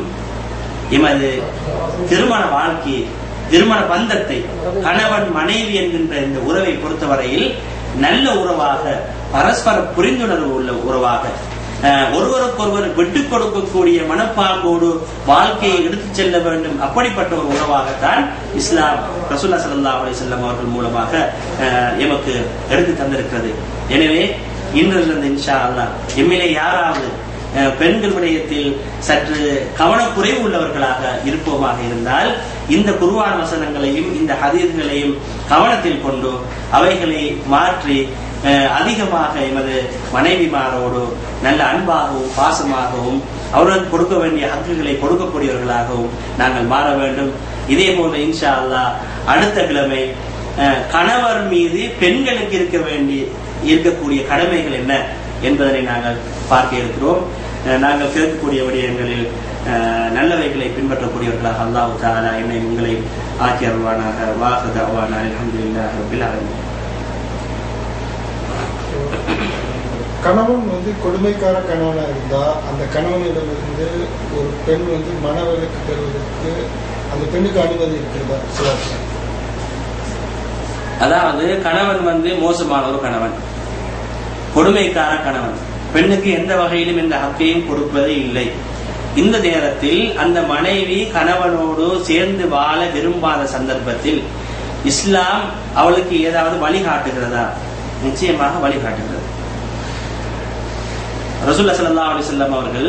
எமது திருமண வாழ்க்கையை, திருமண பந்தத்தை, கணவன் மனைவி என்கின்ற இந்த உறவை பொறுத்தவரையில் நல்ல உறவாக, பரஸ்பர புரிந்துணர்வு உள்ள உறவாக, ஒருவருக்கொருவர் விட்டுக் கொடுக்கக்கூடிய மனப்பாங்கோடு வாழ்க்கையை எடுத்துச் செல்ல வேண்டும். அப்படிப்பட்ட ஒரு உறவாகத்தான் இஸ்லாம் ரசூலுல்லாஹி ஸல்லல்லாஹு அலைஹி வஸல்லம் அவர்கள் மூலமாக எமக்கு எடுத்து தந்திருக்கிறது. எனவே இன்றிலிருந்து இன்ஷா அல்லாஹ் எம்மிலே யாராவது பெண்கள் விடயத்தில் சற்று கவனக்குறைவு உள்ளவர்களாக இருப்போமாக இருந்தால், இந்த குர்ஆன் வசனங்களையும் இந்த ஹதீஸ்களையும் கவனத்தில் கொண்டு அவைகளை மாற்றி அதிகமாக எமது மனைவிமாரோடு நல்ல அன்பாகவும் பாசமாகவும் அவர்களுக்கு கொடுக்க வேண்டிய ஹக்குகளை கொடுக்கக்கூடியவர்களாகவும் நாங்கள் மாற வேண்டும். இதே போல இன்ஷா அல்லாஹ் அடுத்த கிழமை கணவர் மீது பெண்களுக்கு இருக்க வேண்டிய இருக்கக்கூடிய கடமைகள் என்ன என்பதனை நாங்கள் பார்க்க இருக்கிறோம். நாங்கள் கேட்கக்கூடிய விடயங்களில் நல்லவைகளை பின்பற்றக்கூடியவர்களாக அல்லாஹ் தஆலா என்னை உங்களை ஆக்கி அருள்வானாக. வாஹு தஅவானா அல்ஹம்துலில்லாஹி ரப்பில் ஆலமீன். கணவன் வந்து கொடுமைக்கார கணவனா இருந்தா அந்த கணவனிடமிருந்து ஒரு பெண் வந்து மனவிலக்கு பெறுவதற்கு அந்த பெண்ணுக்கு அனுமதி இருக்கிறதா? அதாவது கணவன் வந்து மோசமான ஒரு கணவன், கொடுமைக்கார கணவன், பெண்ணுக்கு எந்த வகையிலும் எந்த ஹக்கையும் கொடுப்பதே இல்லை. இந்த நேரத்தில் அந்த மனைவி கணவனோடு சேர்ந்து வாழ விரும்பாத சந்தர்ப்பத்தில் இஸ்லாம் அவளுக்கு ஏதாவது வழிகாட்டுகிறதா? நிச்சயமாக வழிகாட்டுகிறது. ரசூலுல்லாஹி ஸல்லல்லாஹு அலைஹி வஸல்லம் அவர்கள்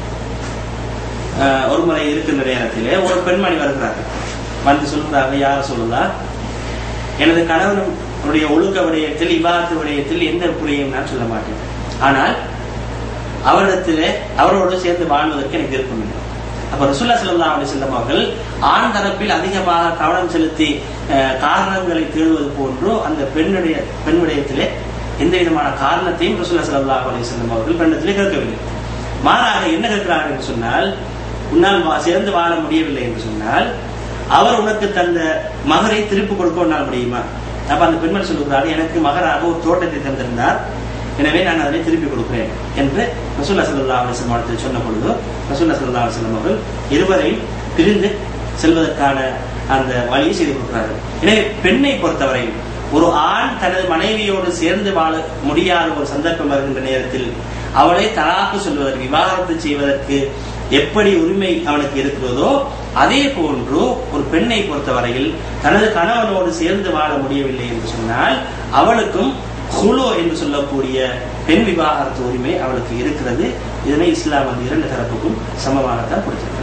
ஒரு முறை இருக்கின்ற நேரத்திலே ஒரு பெண்மணி வருகிறார்கள். வந்து சொல்கிறாங்க, யா ரசூலுல்லாஹ், எனது கணவனுடைய ஒழுக்க விடயத்தில், இபாதத்து விடயத்தில் எந்த குறையும் நான் சொல்ல மாட்டேன். ஆனால் அவரிடத்திலே அவரோடு சேர்ந்து வாழ்வதற்கு எனக்கு விருப்பம் இல்லை. அப்ப ரசூலுல்லாஹி ஸல்லல்லாஹு அலைஹி வஸல்லம் அவர்கள் ஆண் தரப்பில் அதிகமாக கவனம் செலுத்தி காரணங்களை தேடுவது போன்று அந்த பெண்ணுடைய பெண் விடயத்திலே எந்த விதமான காரணத்தையும் ரசூலுல்லாஹி ஸல்லல்லாஹு அலைஹி வஸல்லம் அவர்கள் பெண்ணிடத்திலே கேட்கவில்லை. மாறாக என்ன கேட்கிறார்கள் என்று சொன்னால், உன்னால் சேர்ந்து வாழ முடியவில்லை என்று சொன்னால் அவர் உனக்கு தந்த மகரை திருப்பி கொடுக்க முடியுமா? அப்ப அந்த பெண்மணி சொல்லுகிறார், எனக்கு மகராக ஒரு தோட்டத்தை தந்திருந்தார், எனவே நான் அதனை திருப்பி கொடுக்கிறேன் என்று ரசூலுல்லாஹி ஸல்லல்லாஹு அலைஹி வஸல்லம் சொன்ன பொழுது ரசூலுல்லாஹி ஸல்லல்லாஹு அலைஹி வஸல்லம் அவர்கள் இருவரையும் பிரிந்து செல்வதற்கான அந்த வழியை செய்து கொடுக்கிறார்கள். எனவே பெண்ணை பொறுத்தவரை ஒரு ஆண் தனது மனைவியோடு சேர்ந்து வாழ முடியாத ஒரு சந்தர்ப்பம் வருகின்ற நேரத்தில் அவளை தலாக்கு சொல்வதற்கு, விவாகரத்து செய்வதற்கு எப்படி உரிமை அவனுக்கு இருக்கிறதோ அதே போன்று ஒரு பெண்ணை பொறுத்தவரையில் தனது கணவனோடு சேர்ந்து வாழ முடியவில்லை என்று சொன்னால் அவளுக்கும் ஹுலு என்று சொல்லக்கூடிய பெண் விவாகரத்து உரிமை அவளுக்கு இருக்கிறது. இதனை இஸ்லாம் வந்து இரண்டு தரப்புக்கும் சமமாகத்தான் கொடுத்திருக்கிறது.